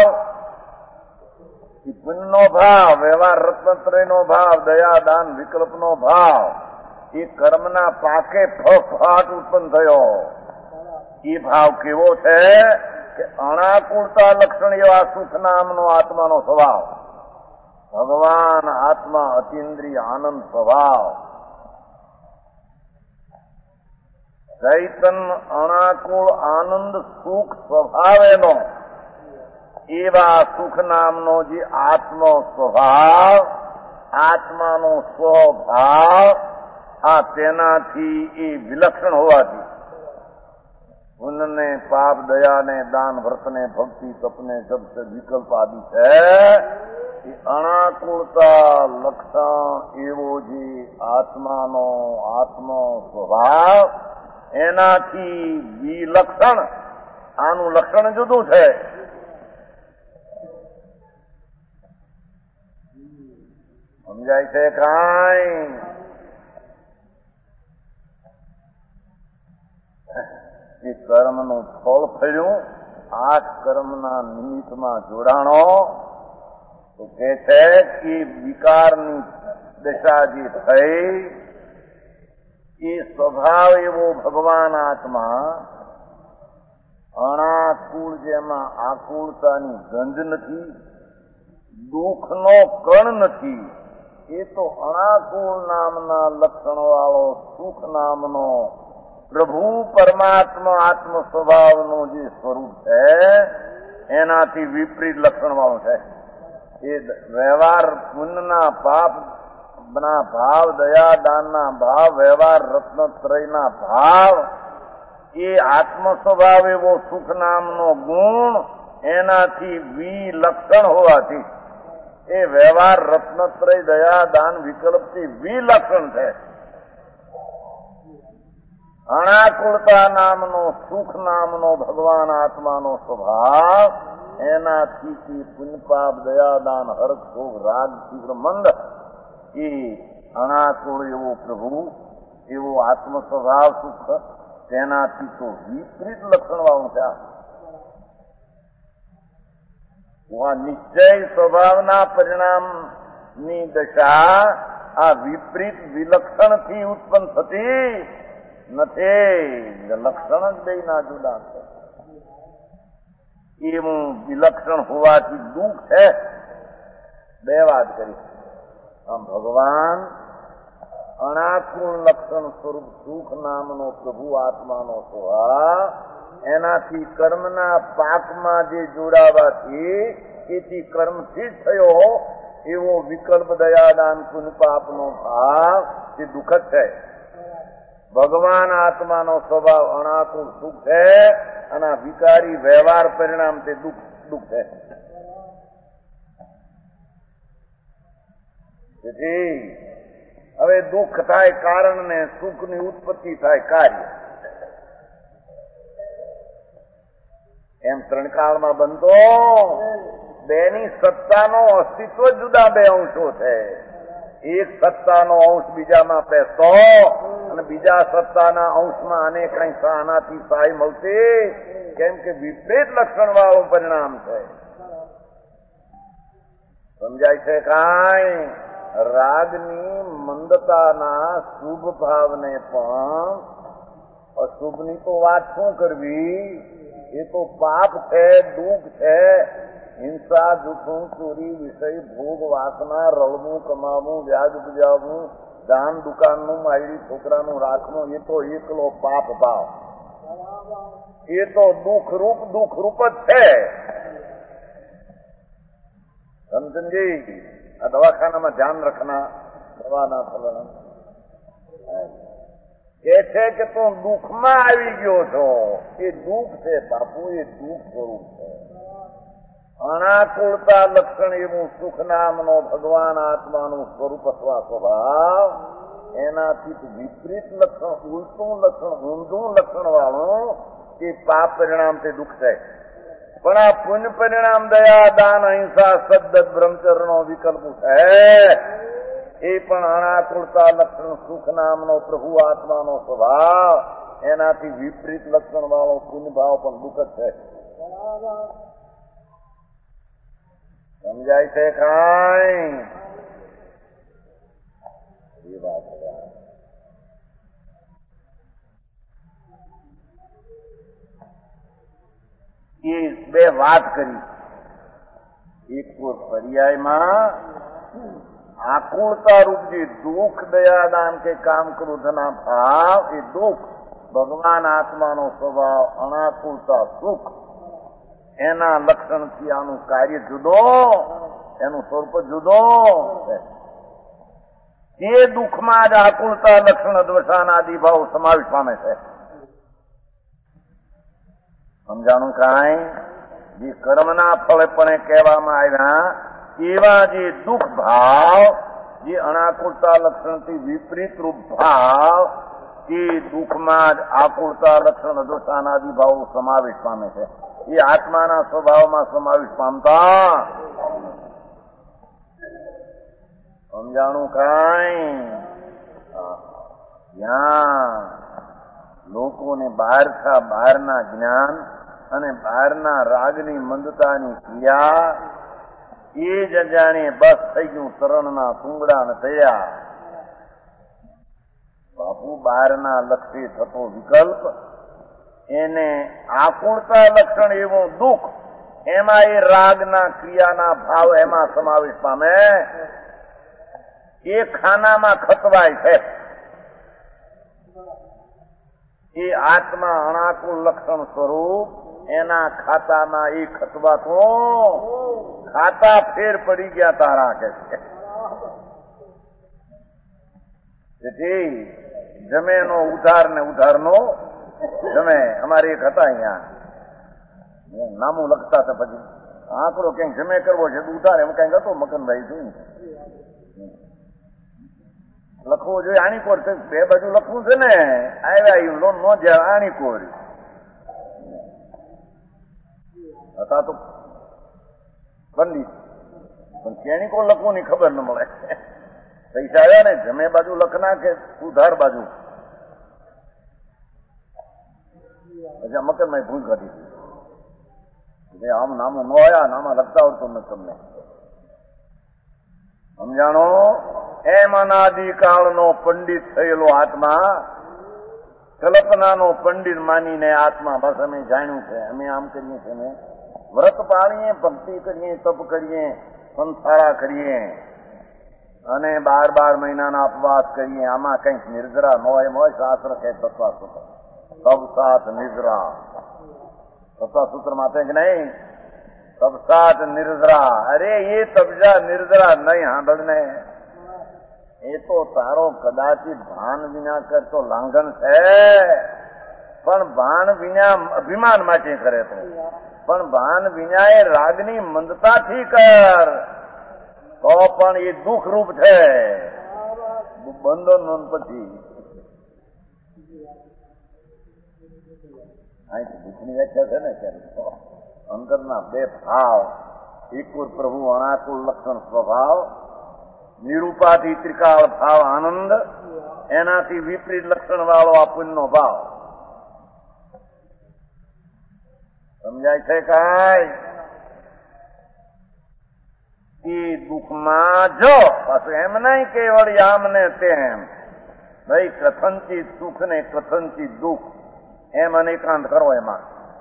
પુણ્યનો ભાવ, વ્યવહાર રત્નત્રયનો ભાવ, દયા, દાન, વિકલ્પનો ભાવ, એ કર્મના પાકે ફફાટ ઉત્પન્ન થયો. એ ભાવ કેવો છે કે અણાકુળતા લક્ષણ એવા સુખ નામનો આત્માનો સ્વભાવ. ભગવાન આત્મા અતિન્દ્રિય આનંદ સ્વભાવ. ચૈતન અણાકુળ આનંદ સુખ સ્વભાવ એનો એવા સુખ નામનો જે આત્મો સ્વભાવ, આત્માનો સ્વભાવ, આ તેનાથી એ વિલક્ષણ હોવાથી પુણ્યને, પાપ, દયાને, દાન, વ્રતને, ભક્તિ, તપને, શબ્દ, વિકલ્પ આદિ છે એ અણાકુળતા લક્ષણ એવો જે આત્માનો આત્મો સ્વભાવ એનાથી વિલક્ષણ. આનું લક્ષણ જુદું છે. સમજાય છે કાંઈ? એ કર્મનું ફળ ફળ્યું, આ કર્મના નિમિત્તમાં જોડાણો તો કે છે કે વિકારની દશા જે થઈ એ સ્વભાવ એવો ભગવાન આત્મા અણાકુળ, જેમાં આકુળતાની ગંધ નથી, દુઃખનો કણ નથી. એ તો અણાકુળ નામના લક્ષણો વાળો સુખ નામનો પ્રભુ પરમાત્મા આત્મ સ્વભાવનું જે સ્વરૂપ છે એનાથી વિપરીત લક્ષણ વાળું છે. એ વ્યવહાર પુણ્યના, પાપના ભાવ, દયા દાનના ભાવ, વ્યવહાર રત્નત્રયના ભાવ, એ આત્મ સ્વભાવ એવો સુખ નામનો ગુણ એનાથી વિલક્ષણ હોવાથી એ વ્યવહાર રત્નત્રય, દયા, દાન, વિકલ્પથી વિલક્ષણ છે. અણાકુળતા નામનો સુખ નામનો ભગવાન આત્માનો સ્વભાવ એનાથી પુણ્ય, પાપ, દયા, દાન, હર્ષ, ભોગ, રાગ, તીવ્ર, મંદ એ અણાકુળ એવો પ્રભુ એવો આત્મ સ્વભાવ સુખ તેનાથી તો વિપરીત લક્ષણ વાળું છે. નિશ્ચય સ્વભાવના પરિણામની દશા આ વિપરીત વિલક્ષણથી ઉત્પન્ન થતી નથી. લક્ષણ જ બે ના જુદા છે. એવું વિલક્ષણ હોવાથી દુઃખ છે. બે વાત કરી. આમ ભગવાન અણાકુળ લક્ષણ સ્વરૂપ સુખ નામનો પ્રભુ આત્માનો સ્વભાવ એનાથી કર્મના પાકમાં જે જોડાવાથી એથી કર્મથી જ થયો એવો વિકલ્પ, દયાદાન, પુણ્ય, પાપનો ભાવ એ દુઃખ જ છે. ભગવાન આત્માનો સ્વભાવ અણાકુળ સુખ છે અને વિકારી વ્યવહાર પરિણામ તે દુઃખ છે. તેથી હવે દુઃખ થાય કારણ ને સુખની ઉત્પત્તિ થાય કાર્ય. એમ ત્રણ કાળમાં બનતો બેની સત્તાનો અસ્તિત્વ જુદા બે અંશો છે. એક સત્તાનો અંશ બીજામાં પેસતો અને બીજા સત્તાના અંશમાં આને કઈ આનાથી સહાય મળતી, કેમ કે વિપરીત લક્ષણ વાળું પરિણામ છે. સમજાય છે કાંઈ? રાગની મંદતાના શુભ ભાવને પણ અશુભની તો વાત શું કરવી? એ તો પાપ છે, દુઃખ છે. હિંસા, જૂઠું, ચોરી, વિષય, ભોગ, વાસના, રળવું, કમાવું, વ્યાજ ઉપજાવવું, દાન દુકાનનું, માયડી છોકરાનું રાખવું, એ તો એકલો પાપ ભાવ. એ તો દુઃખ રૂપ જ છે. સમજણજી? આ દવાખાનામાં ધ્યાન રખના, દવાના ફલન કે છે કે તું દુઃખમાં આવી ગયો છો. એ દુઃખ છે બાપુ, એ દુઃખ સ્વરૂપ છે. અણાકુળતા લક્ષણ એવું સુખ નામનો ભગવાન આત્માનું સ્વરૂપ અથવા સ્વભાવ એનાથી વિપરીત લક્ષણ, ઉલટું લક્ષણ, ઊંધું લક્ષણ વાળું એ પાપ પરિણામ તે દુઃખ છે. પણ આ પુણ્ય પરિણામ દયા, દાન, અહિંસા, સદ્દત, બ્રહ્મચર્યનો વિકલ્પ છે. એ પણ અણાકુળતા લક્ષણ સુખ નામનો પ્રભુ આત્માનો સ્વભાવ એનાથી વિપરીત લક્ષણ વાળો પુણ્ય ભાવ પણ દુઃખ જ છે. સમજાય છે કાંઈ? એ વાત એ બે વાત કરી. એક તો પર્યાયમાં આકુળતા રૂપ જે દુઃખ, દયાદાન કે કામ ક્રોધના ભાવ, એ દુઃખ ભગવાન આત્માનો સ્વભાવ અનાકુળતા સુખ, એના લક્ષણથી આનું કાર્ય જુદો, એનું સ્વરૂપ જુદો છે. તે દુઃખમાં જ આકુળતા લક્ષણ અદ્વસાન આદિ ભાવ સમાવેશ પામે છે. સમજાણું કાંઈ? જે કર્મના ફળપણે કહેવામાં આવ્યા એવા જે દુઃખ ભાવ, જે અનાકુળતા લક્ષણથી વિપરીત રૂપ ભાવ, એ દુઃખમાં જ આકુળતા લક્ષણ અદોષાન આદિ ભાવો સમાવેશ પામે છે. એ આત્માના સ્વભાવમાં સમાવેશ પામતા. સમજાણું કાંઈ? ત્યાં લોકોને બહારના જ્ઞાન અને બહારના રાગની મંદતાની ક્રિયા એ જ અજાણે બસ થઈ ગયું તરણના સુંગડા થયા. બાપુ બહારના લક્ષે થતો વિકલ્પ, એને આકુળતા લક્ષણ એવું દુઃખ, એમાં એ રાગના ક્રિયાના ભાવ એમાં સમાવેશ પામે. એ ખાનામાં ખતવાય છે. એ આત્મા અનાકુળ લક્ષણ સ્વરૂપ એના ખાતામાં એ ખતવાતો ખાતા ફેર પડી ગયા તારા કે છે. તેથી જમેનો ઉધાર ને ઉધારનો જમે. અમારે એક હતા અહીંયા નામું લખતા હતા, પછી આંકડો ક્યાંક જમે કરવો છે તો ઉધાર, એમ કઈક હતો મકનભાઈ જોયું લખવો જોઈએ. આણીકોર બે બાજુ લખવું છે ને, આવ્યા લોન નો જ્યાં આણીકોર હતા તો પંડિત, પણ કેણી કોણ લખવું ની ખબર ન મળે. પૈસા આવ્યા ને જમે બાજુ લખના કે ઉધાર બાજુ. પછી મકનમાં ભૂલ કાઢી હતી, આમ નામું ન આવ્યા, નામાં લખતા આવડતું નથી તમને. સમજાણો? એમ અનાદિકાળનો પંડિત થયેલો આત્મા, કલ્પનાનો પંડિત માનીને આત્મા, બસ અમે જાણ્યું છે, અમે આમ કરીએ છીએ, અમે વ્રત પાળીએ, ભક્તિ કરીએ, તપ કરીએ, સંસારા કરીએ અને 12 મહિનાના ઉપવાસ કરીએ, આમાં કંઈક નિર્જરા ન હોય. શાસ્ત્ર કહે તત્વાસૂત્ર, તબસાત નિર્જરા. તત્વાસૂત્ર માટે કે નહીં, તબસાત નિર્જરા. અરે એ તબજા નિર્જરા નહીં સાંભળને, એ તો તારો કદાચિત ભાન વિના કરતો લાંઘન છે. પણ ભાન વિના અભિમાન માટે કરે તો, પણ ભાન વિના એ રાગની મંદતાથી કર તો પણ એ દુઃખ રૂપ છે. બંધન પછી અહીં દુઃખની વ્યાખ્યા છે ને, ત્યારે અંતરના બે ભાવ, એક પ્રભુ અનાકુળ લક્ષણ સ્વભાવ, નિરૂપાધિ ત્રિકાળ ભાવ આનંદ, એનાથી વિપરીત લક્ષણ વાળો આ પુણ્યનો ભાવ. સમજાય છે કાંઈ? એ દુઃખમાં જો પાછું એમ નહીં કે વળી આમ ને તેમ, ભાઈ કથનચિત સુખ ને કથનચિત દુઃખ એમ અનેકાંત કરો. એમાં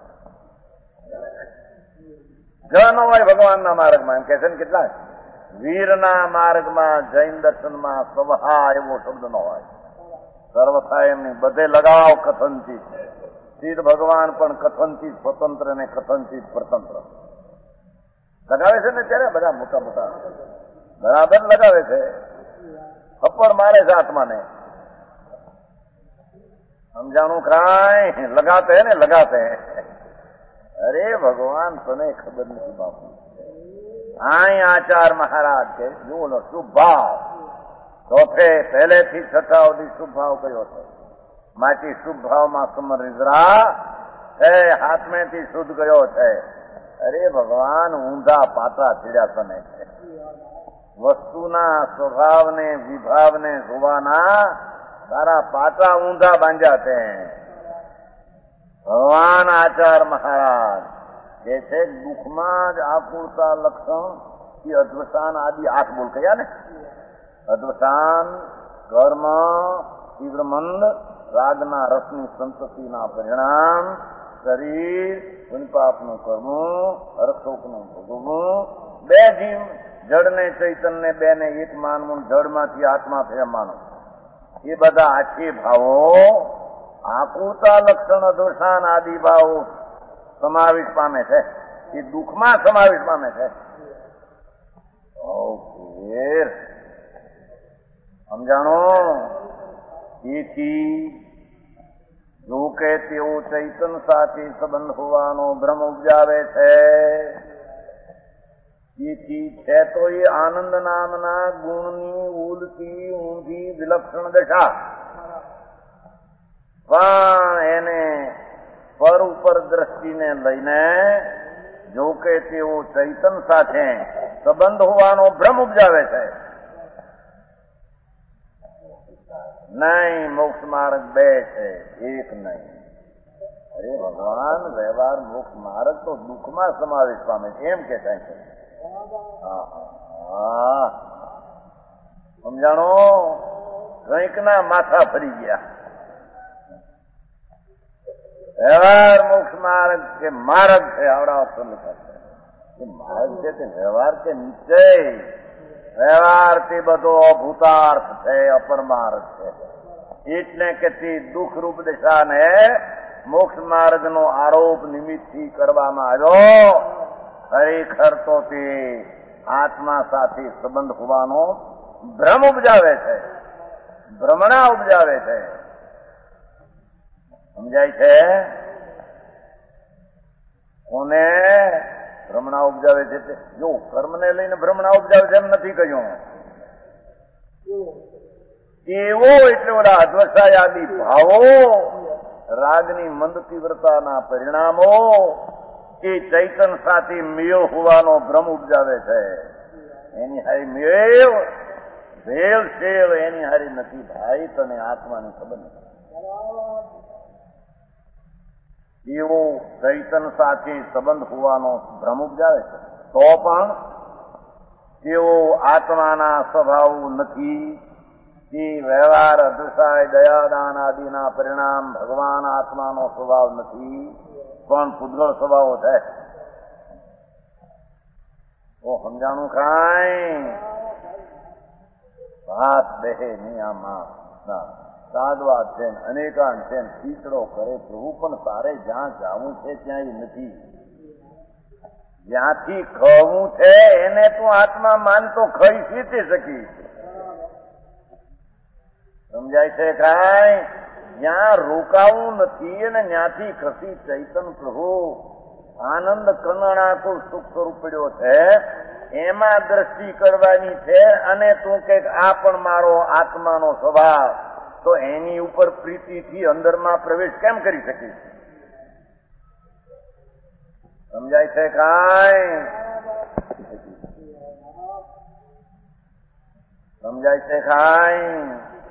જ ન હોય ભગવાનના માર્ગમાં. એમ કે છે ને કેટલાક વીરના માર્ગમાં જૈન દર્શનમાં સ્વહા એવો શબ્દ ન હોય. સર્વથા એમની બધે લગાવ કથનચિત. સિદ્ધ ભગવાન પણ કથનચિત સ્વતંત્ર ને કથનચિત સ્વતંત્ર લગાવે છે ને. ત્યારે બધા મોટા મોટા બરાબર લગાવે છે, થપ્પડ મારે છે આત્માને. સમજાણું કાંઈ? લગાતે હે ને, લગાતે. અરે ભગવાન તને ખબર નથી બાપુ. આય આચાર મહારાજ કે જુઓ શુભ ભાવ ચોથે પહેલેથી છઠ્ઠા સુધી શુભ ભાવ કયો છે. માટી શુભ ભાવમાં સમર નિદ્રા છે, હાથમેથી શુદ્ધ ગયો છે. અરે ભગવાન ઊંધા પાટા ચીડ્યા તને. વસ્તુના સ્વભાવને વિભાવને જોવાના તારા પાટા ઊંધા બાંધ્યા છે. ભગવાન આચાર મહારાજ કે છે દુઃખમાં જ આકુળતા લક્ષણ એ અદ્વસાન આદિ 8 બોલ કયા ને. અદ્વસાન, કર્મ, તીવ્ર મંદ, રાગના રસની સંતતિના પરિણામ, શરીર, પુણ્યપાપનું કરવું, હરખોકનું ભોગવવું, બે જીવ, જળ ને ચૈતન્ય ને બે ને એક માનવું, જળમાંથી આત્મા થયા માનવું, એ બધા આખી ભાવો આકુતા લક્ષણ દોષાન આદિ ભાવો સમાવેશ પામે છે. એ દુઃખમાં સમાવેશ પામે છે. સમજાણો? તેથી જો કે તેઓ ચૈતન સાથે સંબંધ હોવાનો ભ્રમ ઉપજાવે છે. તેથી છે તો એ આનંદ નામના ગુણની ઉલટી ઊંધી વિલક્ષણ દશા, પણ એને પર ઉપર દ્રષ્ટિને લઈને જો કે તેઓ ચૈતન સાથે સંબંધ હોવાનો ભ્રમ ઉપજાવે છે. નહીં, મોક્ષ માર્ગ બે છે, એક નહીં. અરે ભગવાન, વ્યવહાર મોક્ષ માર્ગ તો દુઃખમાં સમાવેશ પામે છે એમ કે થાય છે. સમજાણો? કંઈક ના માથા ફરી ગયા. વ્યવહાર મોક્ષ માર્ગ કે માર્ગ છે, આવડા અવસર લખાશે. માર્ગ છે તે વ્યવહાર કે નિશ્ચય? વ્યવહાર તે બધો અભૂતાર્થ છે, અપરમાર્ગ છે. એટલે કે તે દુઃખરૂપ દિશાને મોક્ષ માર્ગનો આરોપ નિમિત્તથી કરવામાં આવ્યો. ખરેખર તો તે આત્મા સાથે સંબંધ હોવાનો ભ્રમ ઉપજાવે છે, ભ્રમણા ઉપજાવે છે. સમજાય છે? કોને ભ્રમણા ઉપજાવે છે? જો કર્મને લઈને ભ્રમણા ઉપજાવે છે એમ નથી કહ્યું. એવો એટલે ઓલા અધ્વસાયાદી ભાવો, રાગની મંદ તીવ્રતાના પરિણામો એ ચૈતન સાથે મેળ હોવાનો ભ્રમ ઉપજાવે છે. એની હારી મેળ ભેળ શેળ એની હારી નથી ભાઈ, તને આત્માની ખબર નથી. એવો ચૈતન સાથે સંબંધ હોવાનો ભ્રમ ઉપજાવે છે. તો પણ તેઓ આત્માના સ્વભાવ નથી. તે વ્યવહાર, અધ્વસાય, દયાદાન આદિના પરિણામ ભગવાન આત્માનો સ્વભાવ નથી, પણ પૂતગળ સ્વભાવો છે. તો સમજાણું કાંઈ? વાત બેહે નહીં આમાં. સાદવા છે, અનેકાન છે, ખીચડો કરે પ્રભુ, પણ તારે જ્યાં જવું છે ત્યાં એ નથી. જ્યાંથી ખવું છે એને તું આત્મા માનતો ખરી શીખી શકીશ. સમજાય છે કાંઈ? જ્યાં રોકાવું નથી અને ત્યાંથી ખસી ચૈતન પ્રભુ આનંદ કનણાકુલ સુખ સ્વરૂપ પડ્યો છે, એમાં દ્રષ્ટિ કરવાની છે. અને તું કે આ પણ મારો આત્માનો સ્વભાવ, તો એની ઉપર પ્રીતિથી અંદરમાં પ્રવેશ કેમ કરી શકીશ? સમજાય છે કાંઈ? સમજાય છે કાંઈ?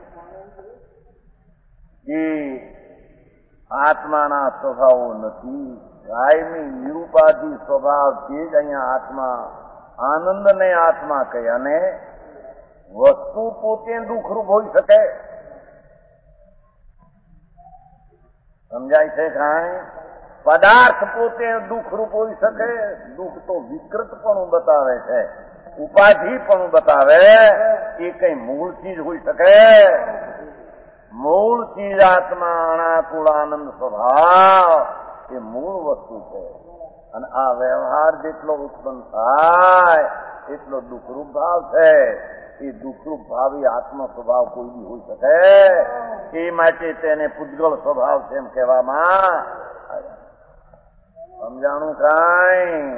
એ આત્માના સ્વભાવો નથી, કાયમી નિરુપાધિ સ્વભાવ છે જ અહીંયા આત્મા. આનંદ ને આત્મા કહે. અને વસ્તુ પોતે દુઃખરૂપ હોઈ શકે. સમજાય છે કાંઈ? પદાર્થ પોતે દુઃખરૂપ હોઈ શકે. દુઃખ તો વિકૃતપણું બતાવે છે, ઉપાધિપણું બતાવે. એ કઈ મૂળ ચીજ હોઈ શકે? મૂળ ચીજ આત્મા, અણાકુળ આનંદ સ્વભાવ, એ મૂળ વસ્તુ છે. અને આ વ્યવહાર જેટલો ઉત્પન્ન થાય એટલો દુઃખરૂપ ભાવ છે. એ દુઃખરૂપ ભાવ એ આત્મ સ્વભાવ કોઈ બી હોઈ શકે. એ માટે તેને પૂતગળ સ્વભાવ છે એમ કહેવામાં. સમજાણું કાંઈ?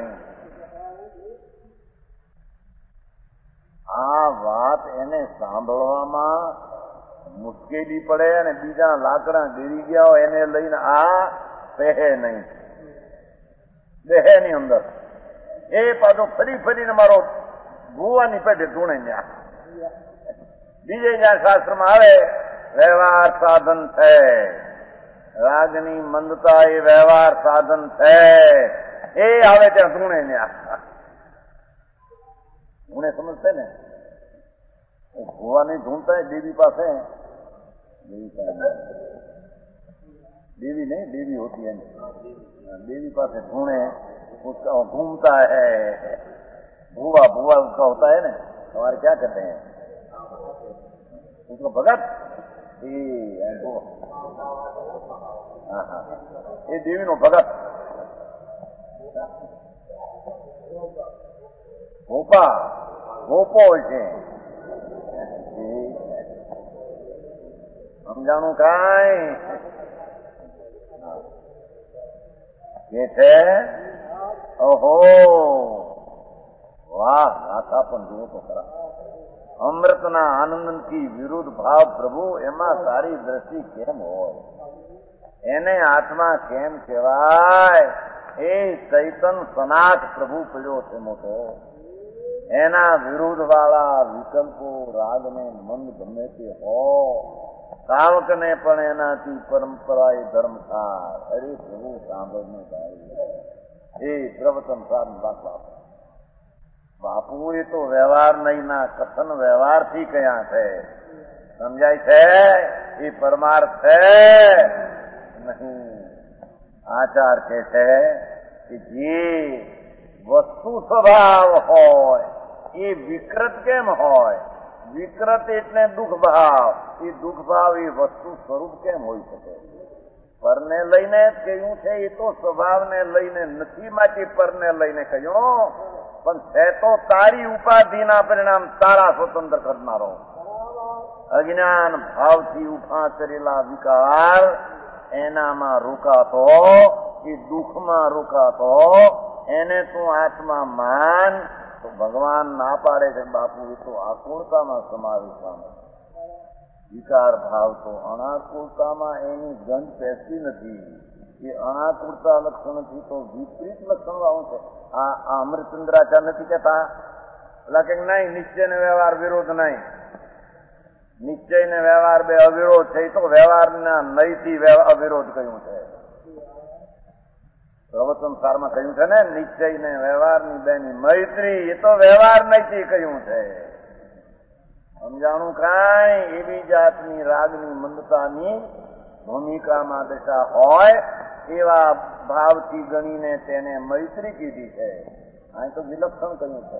આ વાત એને સાંભળવામાં મુશ્કેલી પડે અને બીજા લાકડા ગીરી ગયા હોય એને લઈને આ પહે નહીં, બેહે ની અંદર. એ પાછો ફરી ફરીને મારો ભુવાની પેટે ધૂણે ત્યાં. બીજે જ્યાં શાસ્ત્રમાં આવે વ્યવહાર સાધન છે, રાગની મંદતા એ વ્યવહાર સાધન છે, એ આવે ત્યાં ધૂણે ત્યાં. ધૂણે સમજશે ને? ભુવાની ધૂણતા દેવી પાસે देवी नहीं, देवी होती है, देवी पास ढूंढे, उसका घूमता है, भुआ भुआ उसका होता है ना, हमारे क्या कहते हैं उसको, भगत। ये देवी नो भगत गोपा गोपो છે સમજાણું કાંઈ કે છે? ઓહો વાહ, ગાથા પણ જુઓ તો ખરા. અમૃતના આનંદથી વિરુદ્ધ ભાવ પ્રભુ, એમાં સારી દ્રષ્ટિ કેમ હોય? એને આત્મા કેમ કહેવાય? એ ચૈતન સનાથ પ્રભુ પડ્યો છે મોટો. એના વિરુદ્ધ વાળા વિકલ્પો રાગને મન ગમે તે હો, સાવકને પણ એનાથી પરંપરા એ ધર્મ થાય. અરે પ્રભુ સાંભળને ભાઈ, એ પ્રવચન સાર બાપા બાપુ, એ તો વ્યવહાર નહીં ના કથન વ્યવહારથી કયા છે, સમજાય છે? એ પરમાર્થ છે નહીં. આચાર કે છે કે જે વસ્તુ સ્વભાવ હોય એ વિકૃત કેમ હોય? વિકૃત એટલે દુઃખ ભાવ. એ દુઃખ ભાવ એ વસ્તુ સ્વરૂપ કેમ હોઈ શકે? પરને લઈને જ કહ્યું છે, એ તો સ્વભાવને લઈને નથી, માટે પરને લઈને કહ્યું. પણ છે તો તારી ઉપાધિના પરિણામ તારા સ્વતંત્ર કરનારો. અજ્ઞાન ભાવથી ઉભા કરેલા વિકાર એનામાં રોકાતો, એ દુઃખમાં રોકાતો, એને તું આત્મા માન. તો ભગવાન ના પાડે છે બાપુ, એ તો આકુળતામાં સમાવેશ પામે. વિકાર ભાવ તો અનાકુળતામાં એની ગંધ પેસતી નથી. એ અનાકુળતા લક્ષણથી તો વિપરીત લક્ષણ આવું છે. આ અમૃતચંદ્રાચાર્ય નથી કહેતા એટલે કે નહીં, નિશ્ચય ને વ્યવહાર વિરોધ નહીં. નિશ્ચય ને વ્યવહાર બે અવિરોધ છે. એ તો વ્યવહારના નહીથી અવિરોધ કહ્યું છે. પ્રવચન સારમાં કહ્યું છે ને, નિશ્ચય ને વ્યવહારની બેની મૈત્રી, એ તો વ્યવહાર નહીથી કહ્યું છે. સમજાણું કાંઈ? એવી જાતની રાગની મંદતાની ભૂમિકામાં દશા હોય એવા ભાવથી ગણીને તેને મૈત્રી કીધી છે. અહીં તો વિલક્ષણ કહ્યું છે.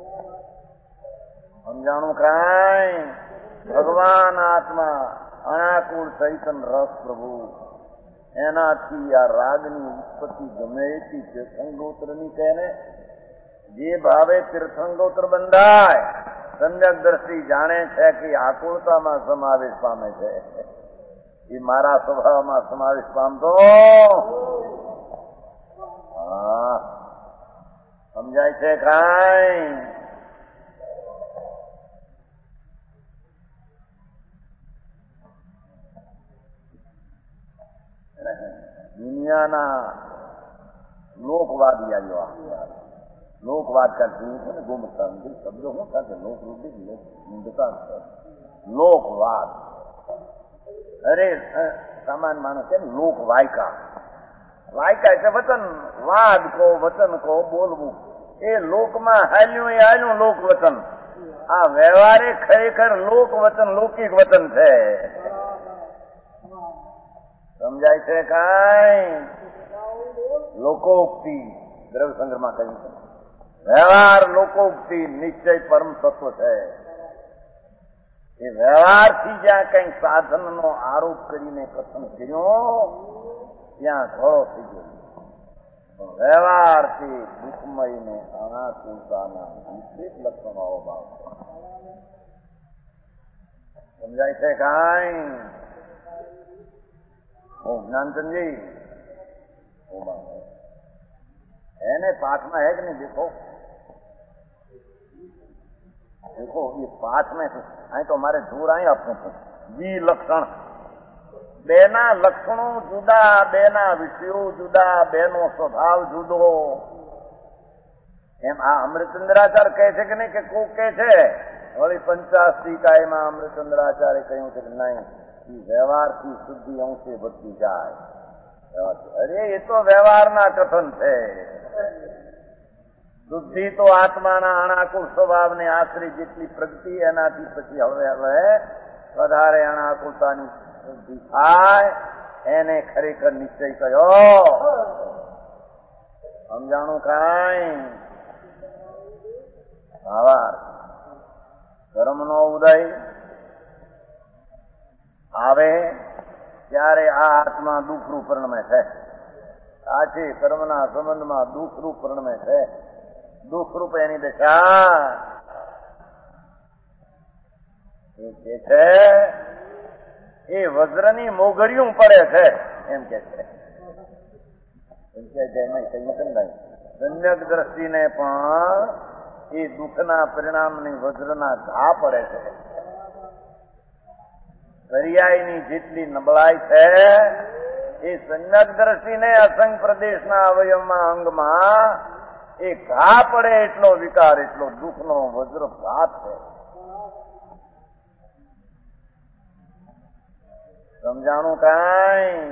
સમજાણું કાંઈ? ભગવાન આત્મા અનાકુળ ચૈતન રસ પ્રભુ, એનાથી આ રાગની ઉત્પત્તિ ગમે એટલી તીર્થંગોત્રની કહે ને, જે ભાવે તીર્થંગોત્ર બંધાય, સમ્યક દ્રષ્ટિ જાણે છે કે આકુળતામાં સમાવેશ પામે છે. એ મારા સ્વભાવમાં સમાવેશ પામતો. હા, સમજાય છે કાંઈ? દુનિયાના લોકવાદી આવ્યો. લોકવાદ કરતી છે ને, ગોમતા શબ્દો શું સાથે લોકરૂપી લોકવાદ. અરે સામાન્ય માણસ છે ને, લોક વાયકા. વાયકા એટલે વચન, વાદ કહો, વચન કહો, બોલવું. એ લોકમાં હાલ્યું એ હાલ્યું લોક વચન. આ વ્યવહારે ખરેખર લોક વચન, લૌકિક વચન છે. સમજાય છે કાંઈ? લોકોક્તિ દ્રવ્ય સંગ્રહમાં કહ્યું છે. વ્યવહાર લોકોક્તિ, નિશ્ચય પરમ તત્વ છે. એ વ્યવહારથી જ્યાં કંઈક સાધનનો આરોપ કરીને કથન કર્યો, ત્યાં ઘોડો થઈ ગયો. વ્યવહારથી દુઃખમયને અનાકુળતાના વિપરીત લક્ષણો ભાવ. સમજાય છે કાંઈ? જ્ઞાનચંદજી એને પાઠમાં હે કે નહીં? देखो ये पाठ में અહીં તો મારે જોર અહીં આપવું છે. વિલક્ષણ, બેના લક્ષણો જુદા, બેના વિષયો જુદા, બેનો સ્વભાવ જુદો. એમ આ અમૃતચંદ્રાચાર્ય કહે છે કે નહીં? કે કોક કહે છે વળી 85 કાયમાં અમૃતચંદ્રાચાર્ય કહ્યું છે કે નહીં, વ્યવહારથી શુદ્ધિ અંશે વધતી જાય. અરે એ તો વ્યવહારના કથન છે. શુદ્ધિ તો આત્માના અણાકુળ સ્વભાવને આશરે જેટલી પ્રગતિ, એનાથી પછી હવે વધારે અણાકુળતાની શુદ્ધિ થાય. એને ખરેખર નિશ્ચય કર્યો. સમજાણું કાંઈ? ભાવાર્થ કર્મનો ઉદય આવે ત્યારે આ આત્મા દુઃખરૂપ પરિણમે છે. આ છે કર્મના સંબંધમાં દુઃખરૂપ પરિણમે છે. દુઃખરૂપ એની દશા એ કે છે એ વજ્રની મોઘડિયું પડે છે એમ કે છે. સમ્યક દ્રષ્ટિને પણ એ દુઃખના પરિણામની વજ્રના ઘા પડે છે. દરિયાઈની જેટલી નબળાઈ છે એ સમ્યક દ્રષ્ટિને અસંગ પ્રદેશના અવયવમાં અંગમાં એ ઘા પડે એટલો વિકાર, એટલો દુઃખનો વજ્રઘાત છે. સમજાણું કાંઈ?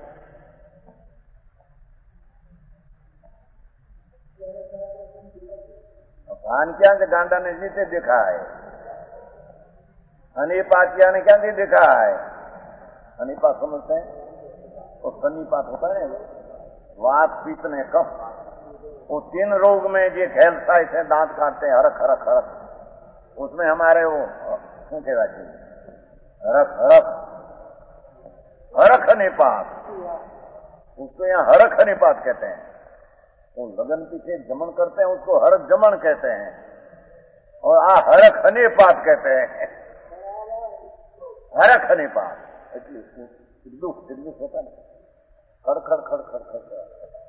ભાન ક્યાં છે? ગાંડાને જીતે દેખાય. અને એ पातिया क्या देखा है? अनिपात समझते हैं? वो सन्निपात होता है ना, वात पित्त ने कफ, वो 3 रोग में जो खेलता है, दांत काटते हैं, हरक हरक हरक, उसमें हमारे वो શું કહેવાય છે? हरक हरक हरक निपात, उसको यहाँ हरक निपात कहते हैं. वो लगन पीछे जमन करते हैं उसको हरक जमन कहते हैं, और आ हरक निपात कहते हैं. हरक निपात એટલે દુઃખ હોતા ને, ખડખડ ખડખડ ખડખડ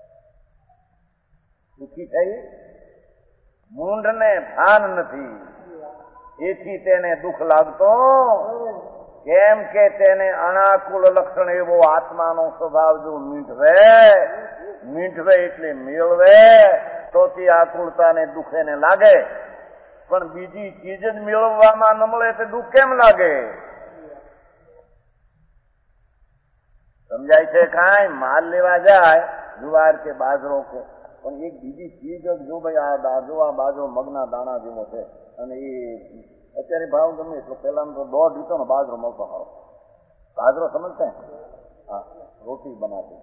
દુઃખી થઈ. મૂંઢને ભાન નથી એથી તેને દુઃખ લાગતો, કેમ કે તેને અનાકુલ લક્ષણ એવો આત્માનો સ્વભાવ જો મીંઠવે એટલે મેળવે તો તે આકુલતાને દુઃખ એને લાગે. પણ બીજી ચીજ જ મેળવવામાં ન મળે તે દુઃખ કેમ લાગે? સમજાય છે કાંઈ? માલ લેવા જાય જુવાર કે બાજરો કે, પણ એક બીજી ચીજ જો ભાઈ આ બાજરો મગના દાણા જેવો છે, અને એ અત્યારે ભાવ ગમે એટલો, પેલા તો 1.5 રૂપિયાનો બાજરો મળતો હોય. બાજરો સમજते हैं? હા, રોટી બનાવતી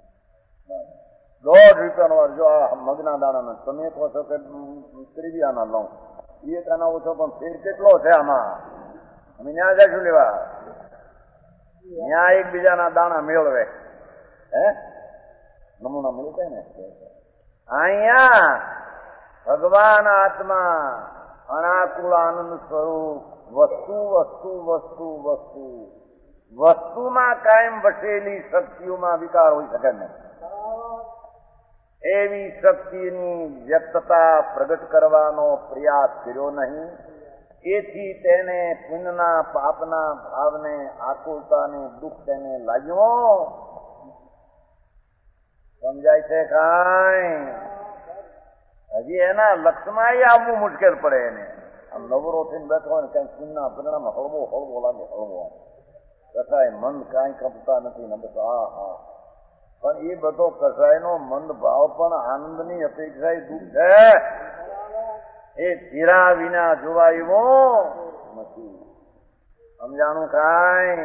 1.5 રૂપિયાનો. જો આ મગના દાણાનો તમે કહો છો કે 30 આના લઉં, એક આના ઓછો, પણ ફેર કેટલો છે આમાં? અમે ત્યાં જઈશું લેવા, ત્યાં એકબીજાના દાણા મેળવે. હે નમૂના મળે ને. અહીંયા ભગવાન આત્મા અનાકુળ આનંદ સ્વરૂપ વસ્તુ વસ્તુ વસ્તુ વસ્તુ વસ્તુમાં કાયમ વસેલી શક્તિઓમાં વિકાર હોઈ શકે નહીં. એવી શક્તિની વ્યક્તતા પ્રગટ કરવાનો પ્રયાસ કર્યો નહીં. એથી તેને પુણ્યના પાપના ભાવને, આકુલતાને, દુઃખ તેને લાગ્યો. સમજાય છે કાંઈ? હજી એના લક્ષમાં આવવું મુશ્કેલ પડે એને. આમ નવરો થઈને બેઠો હોય ને ક્યાંક પુણ્યના પરિણામ હળવો હળવો લાગે, હળવો કસાય મંદ કાંઈ કપતા નથી ને બસ હા હા. પણ એ બધો કસાયનો મંદ ભાવ પણ આનંદની અપેક્ષા દુઃખ છે. એ ધીરા વિના જોવા એવો નથી. સમજાણું કાંઈ?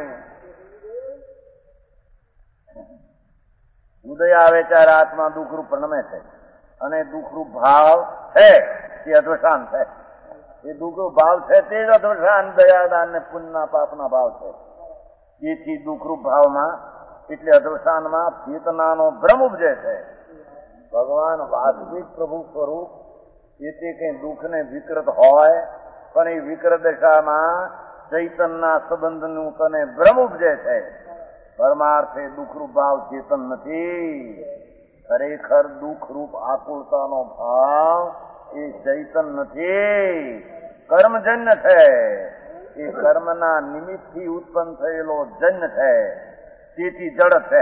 ઉદય આવે ત્યારે આત્મા દુઃખરૂપ પરિણમે છે, અને દુઃખરૂપ ભાવ છે તે અધોષાન છે. એ દુઃખરૂપ ભાવ છે તે જ અધોષાન, દયાદાન ને પુણ્યના પાપના ભાવ છે. તેથી દુઃખરૂપ ભાવમાં એટલે અધોષાનમાં ચેતનાનો ભ્રમ ઉપજે છે. ભગવાન વાસ્તવિક પ્રભુ સ્વરૂપ એથી કઈ દુઃખને વિકૃત હોય, પણ એ વિકૃત દશામાં ચૈતનના સંબંધનું તને ભ્રમ ઉપજે છે. પરમાર્થે દુઃખરૂપ ભાવ ચેતન નથી. ખરેખર દુઃખરૂપ આકુલતાનો ભાવ એ ચૈતન નથી, કર્મજન્ય છે. એ કર્મના નિમિત્તથી ઉત્પન્ન થયેલો જન્ય છે, તેથી જડ છે.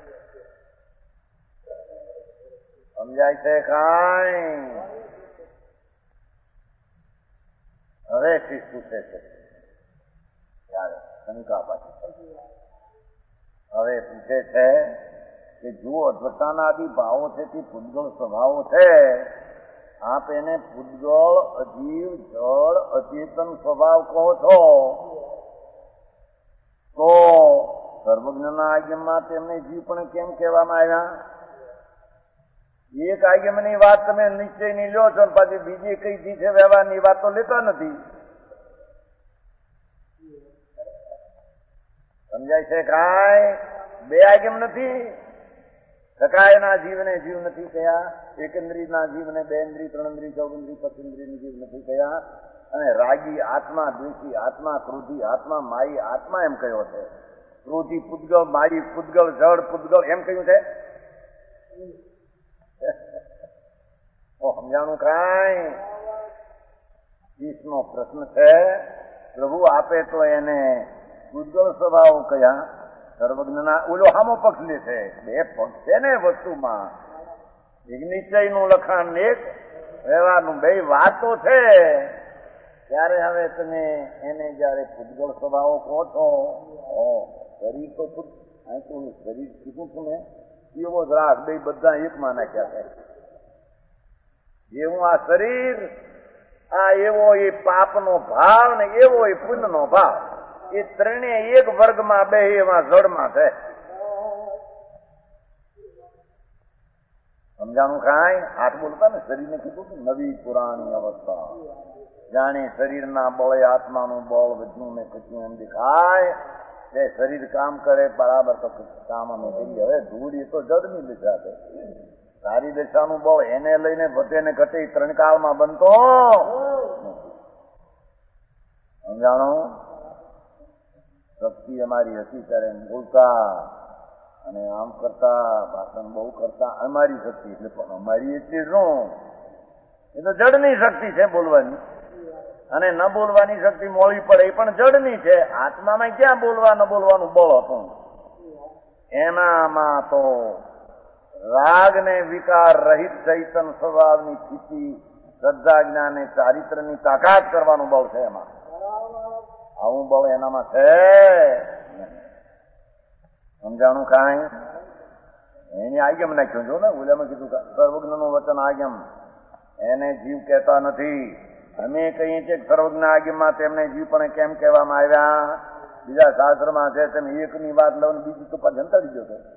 સમજાય છે કાંઈ? હવે શીશ પૂછે છે ત્યારે શંકા પાછી. હવે પૂછે છે કે જુઓ, અદ્વૈતાનાદિ ભાવો છે તે પૂતગળ સ્વભાવો છે. આપ એને પૂતગળ, અજીવ, જળ, અચેતન સ્વભાવ કહો છો, તો સર્વજ્ઞના આગમમાં તેમને જીવ પણ કેમ કહેવામાં આવ્યા? એક આગમની વાત તમે નિશ્ચયની લો છો, પાછી બીજી કઈ જી છે વ્યવહારની વાત તો લેતા નથી. સમજાય છે? કાંઈ બે આગમ નથી. સકાયના જીવને જીવ નથી કયા, એકંદ્રીના જીવને બે ઇન્દ્રિય, ત્રણ ઇન્દ્રિય, ચૌદ ઇન્દ્રિય, પચીસ ઇન્દ્રિયની જીવ નથી કયા, અને રાગી આત્મા, દ્વેષી આત્મા, ક્રોધી આત્મા, માયી આત્મા એમ કયો છે. ક્રોધી પૂતગળ, માયી પૂતગળ, જળ પૂતગળ એમ કહ્યું છે. સમજાણું કાંઈ? 20નો પ્રશ્ન છે. પ્રભુ આપે તો એને પૂતગળ સ્વભાવ કયા? સર્વજ્ઞના ઓલો હામો પક્ષ લે છે. બે પક્ષ છે ને વસ્તુમાં, એક નિશ્ચયનું લખાણ ને એક વ્યવહારનું, બે વાતો છે. ત્યારે હવે તમે એને જયારે પૂતગળ સ્વભાવ કહો છો, શરીર તો શરીર કીધું છું ને, એવો જ રાગ બે બધા એકમાં નાખ્યા છે. જેવું આ શરીર, આ એવો એ પાપનો ભાવ ને એવો એ પુણ્યનો ભાવ, એ ત્રણેય એક વર્ગમાં બે એમાં જડમાં છે. સમજાણું કાંઈ? આઠ બોલતા ને શરીરને કીધું કે નવી પુરાણી અવસ્થા, જાણે શરીરના બળે આત્માનું બળ વધ્યું ને કચ્યું એમ દેખાય. તે શરીર કામ કરે બરાબર તો કામ અમે કરીએ. હવે ધૂળ એ તો જડની દશા છે. સારી દશાનું બળ એને લઈને વધે ને ઘટે ત્રણ કાળમાં બનતો. સમજાણો? શક્તિ અમારી હતી ત્યારે બોલતા અને આમ કરતા, ભાષણ બહુ કરતા, અમારી શક્તિ એટલે પણ અમારી એટલી શું? એ તો જડની શક્તિ છે બોલવાની, અને ન બોલવાની શક્તિ મોળી પડે એ પણ જડની છે. આત્મામાં ક્યાં બોલવા ન બોલવાનું બળ હતું? એનામાં તો રાગ ને વિકાર રહિત ચૈતન સ્વભાવની સ્થિતિ, શ્રદ્ધા, જ્ઞાન ને ચારિત્રની તાકાત કરવાનું બળ છે. એમાં આવું બળ એનામાં છે. સમજાણું કાંઈ? એની આગમ નાખ્યું જો ને, ઓલામાં કીધું સર્વજ્ઞનું વચન આગમ, એને જીવ કહેતા નથી. અમે કહીએ છીએ સર્વજ્ઞ આગમમાં તેમને જીવ પણ કેમ કહેવામાં આવ્યા? બીજા શાસ્ત્રમાં છે તેમ એકની વાત લઈને બીજી તો પાછી હંતાડી દો છો.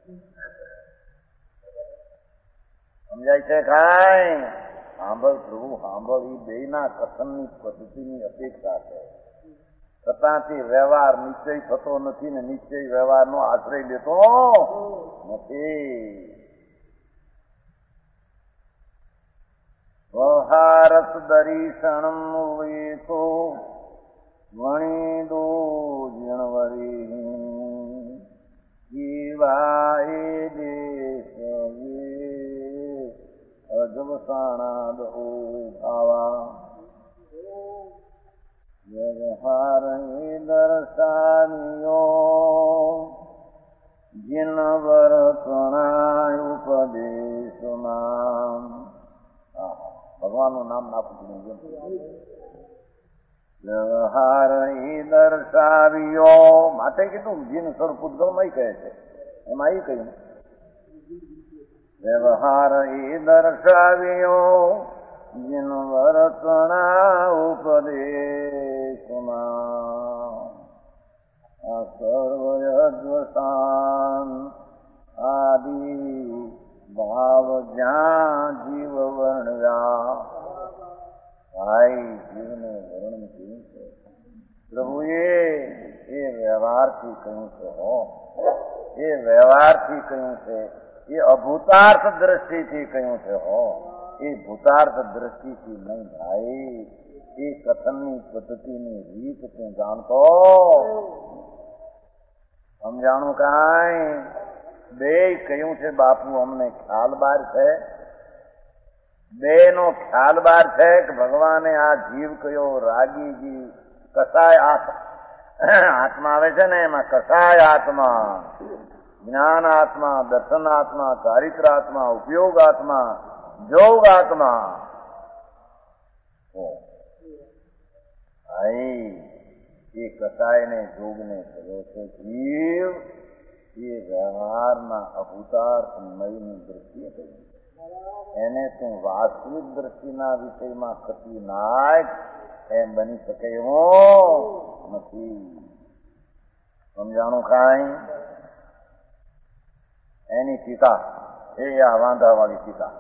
સમજાય છે કાંઈ? સાંભળ પ્રભુ સાંભળ, એ બે ના કથનની પદ્ધતિની અપેક્ષા છે. છતાંથી વ્યવહાર નિશ્ચય થતો નથી ને નિશ્ચય વ્યવહારનો આશ્રય લેતો નથી. વ્યવહારત દરીષણમ વેતો વણી દો જણવરી જીવાય દેશ અજવસાણા દો ભાવા વ્યવહાર દર્શાવ્યો જીન વર્તણાય ઉપદેશ નામ. ભગવાનનું નામ ના પૂછ્યું. વ્યવહાર દર્શાવ્યો માટે કીધું જીન સ્વરૂપ પૂતગળમાં કહે છે, એમાં એ કહ્યું વ્યવહાર દર્શાવ્યો જીન વર્તણા ઉપદેશમાં સર્વયદ્વસાન આદિ ભાવ જ્યાં જીવ વર્ણવ્યા. ભાઈ જીવને વર્ણન કર્યું છે પ્રભુએ, એ વ્યવહારથી કહ્યું છે. એ વ્યવહારથી કહ્યું છે, એ અભૂતાર્થ દ્રષ્ટિથી કહ્યું છે. એ ભૂતાર્થ દ્રષ્ટિથી નહીં ભાઈ. એ કથનની પદ્ધતિની રીત તું જાણતો. સમજાણું કાંઈ? બે કહ્યું છે બાપુ, અમને ખ્યાલ બાર છે. બે નો ખ્યાલ બાર છે કે ભગવાને આ જીવ કયો રાગી જીવ, કસાય આત્મા આવે છે ને, એમાં કસાય આત્મા, જ્ઞાન આત્મા, દર્શન આત્મા, ચારિત્ર આત્મા, ઉપયોગ આત્મા, જોગ આત્મા. ભાઈ એ કસાય ને જોગ ને કર્યો છે જીવ. એ વ્યવહારના અભૂતાર્થ મયની દ્રષ્ટિએ કહ્યું. એને તું વાસ્તવિક દ્રષ્ટિના વિષયમાં ખતી નાખ એમ બની શકે એવો નથી. સમજાણું કાંઈ? એની ટીકા એ આ વાંધાવાળી ટીકા.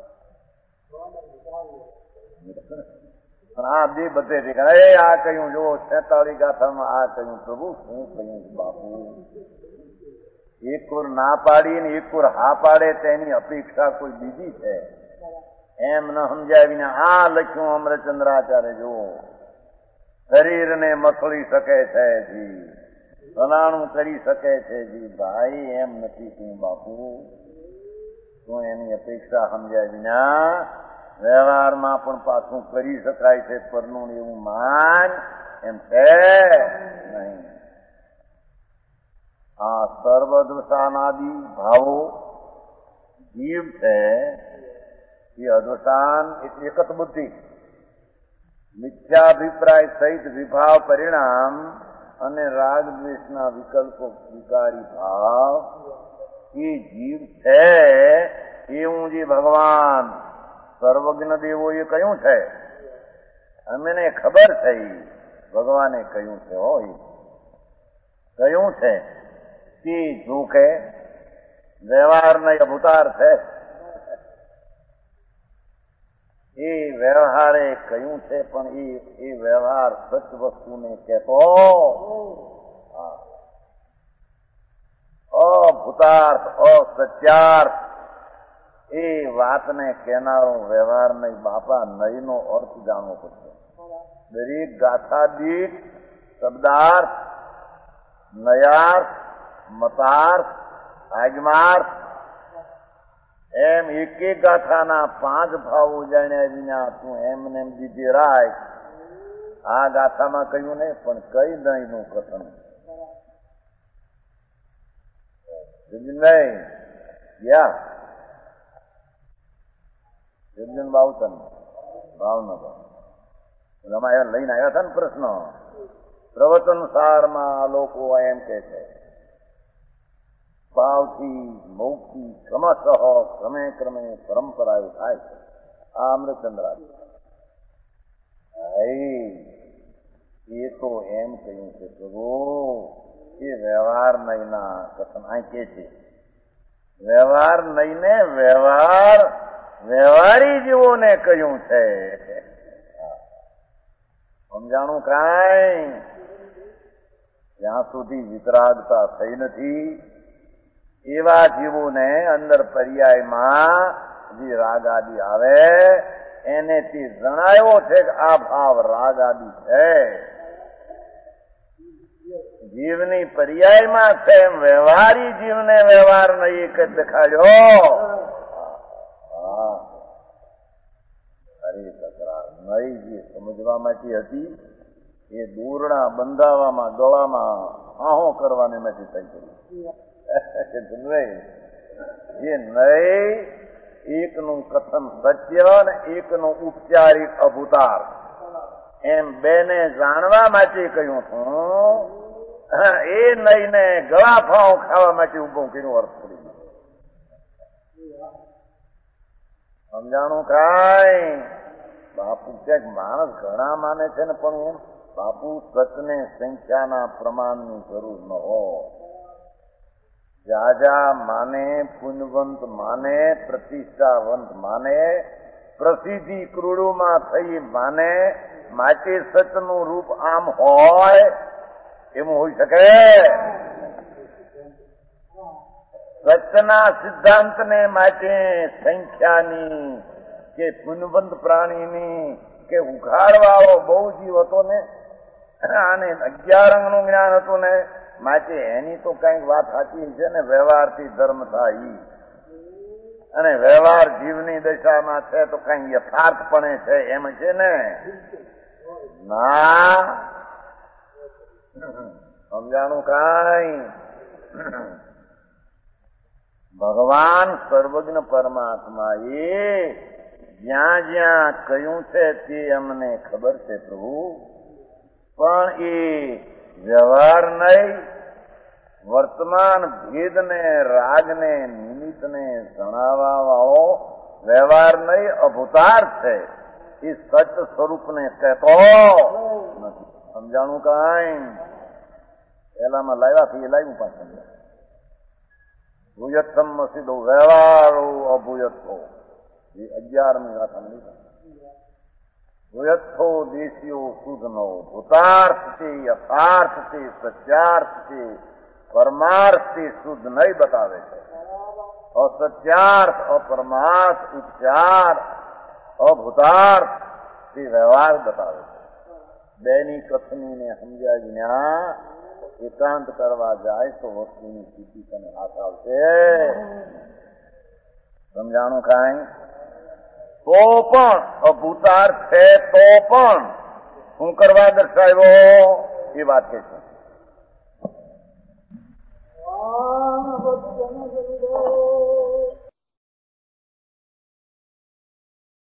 પણ આ બે બધે ટીકા. આ કહ્યું જો 46 ગાથામાં આ કહ્યું પ્રભુ, શું કહ્યું બાપુ? એક કોર ના પાડી ને એક કોર હા પાડે તેની અપેક્ષા કોઈ બીજી છે એમ ન સમજાવીને આ લખ્યું અમરચંદ્રાચાર્ય જો શરીરને મસળી શકે છે જી, સલાણું કરી શકે છે જી. ભાઈ એમ નથી કહ્યું બાપુ. તો એની અપેક્ષા સમજ્યા વિના વ્યવહારમાં પણ પાછું કરી શકાય છે પરનું એવું માન એમ છે નહીં. આ સર્વદોષાનાદિ ભાવો જીવ છે એ અદોષાન એટલે એકત બુદ્ધિ, મિથ્યાભિપ્રાય સહિત વિભાવ પરિણામ અને રાગ દ્વેષના વિકલ્પો વિકારી ભાવ એ જીવ છે. એવું જે ભગવાન સર્વજ્ઞ દેવોએ કહ્યું છે, અમને ખબર છે. ભગવાને કહ્યું છે, હોય કહ્યું છે કે જો કે વ્યવહાર નહીં અભૂતાર છે એ વ્યવહારે કહ્યું છે, પણ એ વ્યવહાર સચ વસ્તુને કહેતો અભૂતાર્થ અસત્યાર્થ એ વાતને કહેનારો વ્યવહાર નહીં બાપા નહીં નો અર્થ જાણવો પડશે. દરેક ગાથા દીઠ શબ્દાર્થ, નયાર્થ, મતાર્થ, આગમાર્થ એમ એક એક ગાથાના 5 ભાવો જાણ્યા વિના તું એમને એમ દીધી રાખ. આ ગાથામાં કહ્યું ને પણ કઈ નહીં નું કથન નહીં યા જન બાવતન ભાવનગર એમાં લઈને આવ્યા હતા ને પ્રશ્ન. પ્રવચન સારમાં આ લોકો એમ કે છે ભાવથી મૌખથી ક્રમશઃ ક્રમે ક્રમે પરંપરાઓ થાય છે. આ અમૃતચંદ્રા એ તો એમ કહ્યું છે પ્રભુ એ વ્યવહાર નહીંના કથન આ કે છે. વ્યવહાર નહીં ને વ્યવહારી જીવોને કહ્યું છે. સમજાણું કાંઈ? જ્યાં સુધી વિતરાગતા થઈ નથી એવા જીવોને અંદર પર્યાયમાં જે રાગ આદિ આવે એનેથી જણાયો છે કે આ ભાવ રાગ આદિ છે. જીવની પર્યાયમાં છે એમ વ્યવહારી જીવને વ્યવહાર નહીં કે દેખાડ્યો. હરી તકરાર નહીં જે સમજવા માટે હતી એ દોરડા બંધાવામાં ગળામાં આહો કરવાને માટે થઈ ગયું. એ નહીં એકનું કથન સત્ય અને એકનું ઉપચારિક અભૂતાર એમ બેને જાણવા માટે કહ્યું છું. એ નહીં ને ગળા ફાવ ખાવા માટે ઉભું કર્યું અર્થ કરી. સમજાણું કાંઈ? બાપુ ક્યાંક માણસ ઘણા માને છે ને પણ એમ બાપુ સચને સંખ્યાના પ્રમાણની જરૂર ન હોય. જાજા માને, પુણ્યવંત માને, પ્રતિષ્ઠાવંત માને, પ્રસિદ્ધિ ક્રૂડોમાં થઈ માને માટે સચનું રૂપ આમ હોય એવું હોઈ શકે? સચના સિદ્ધાંતને માટે સંખ્યાની કે પુણ્યવંત પ્રાણીની કે ઉઘાડવાળો બહુ જીવ હતો ને અને 11 અંગનું જ્ઞાન હતું ને માટે એની તો કઈક વાત સાચી છે ને વ્યવહારથી ધર્મ થાય અને વ્યવહાર જીવની દશામાં છે તો કઈ યથાર્થપણે છે એમ છે ને. ના સમજાણું કાંઈ? ભગવાન સર્વજ્ઞ પરમાત્મા એ જ્યાં જ્યાં કહ્યું છે તે અમને ખબર છે પ્રભુ, પણ એ વ્યવહાર નહીં વર્તમાન ભેદને રાગને નિમિત્તને જણાવવા વાળો વ્યવહાર નહીં અભૂતાર છે. એ સત સ્વરૂપને કહેતો નથી. સમજાણું કાંઈ? પહેલામાં લાવ્યા થી એ લાવ્યું પાછળ ભૂયત્થમ સીધો વ્યવહારો અભૂયત્થો એ 11મી ગાથા લીધા. ભૂયત્થો દેશીઓ શુદ્ધનો ભૂતાર્થથી યથાર્થથી સત્યાર્થથી પરમાર્થથી શુદ્ધ નહીં બતાવે છે. અસત્યાર્થ અપરમાર્થ ઉચ્ચાર અભૂતાર્થ થી વ્યવહાર બતાવે છે. બેની કથનીને સમજ્યા વિના એકાંત કરવા જાય તો વસ્તુની સ્થિતિ તને હાથ આવશે. સમજાણું કાંઈ? તો પણ અભૂતાર્થ છે તો પણ શું કરવા દર્શાવ્યો એ વાત કે છે.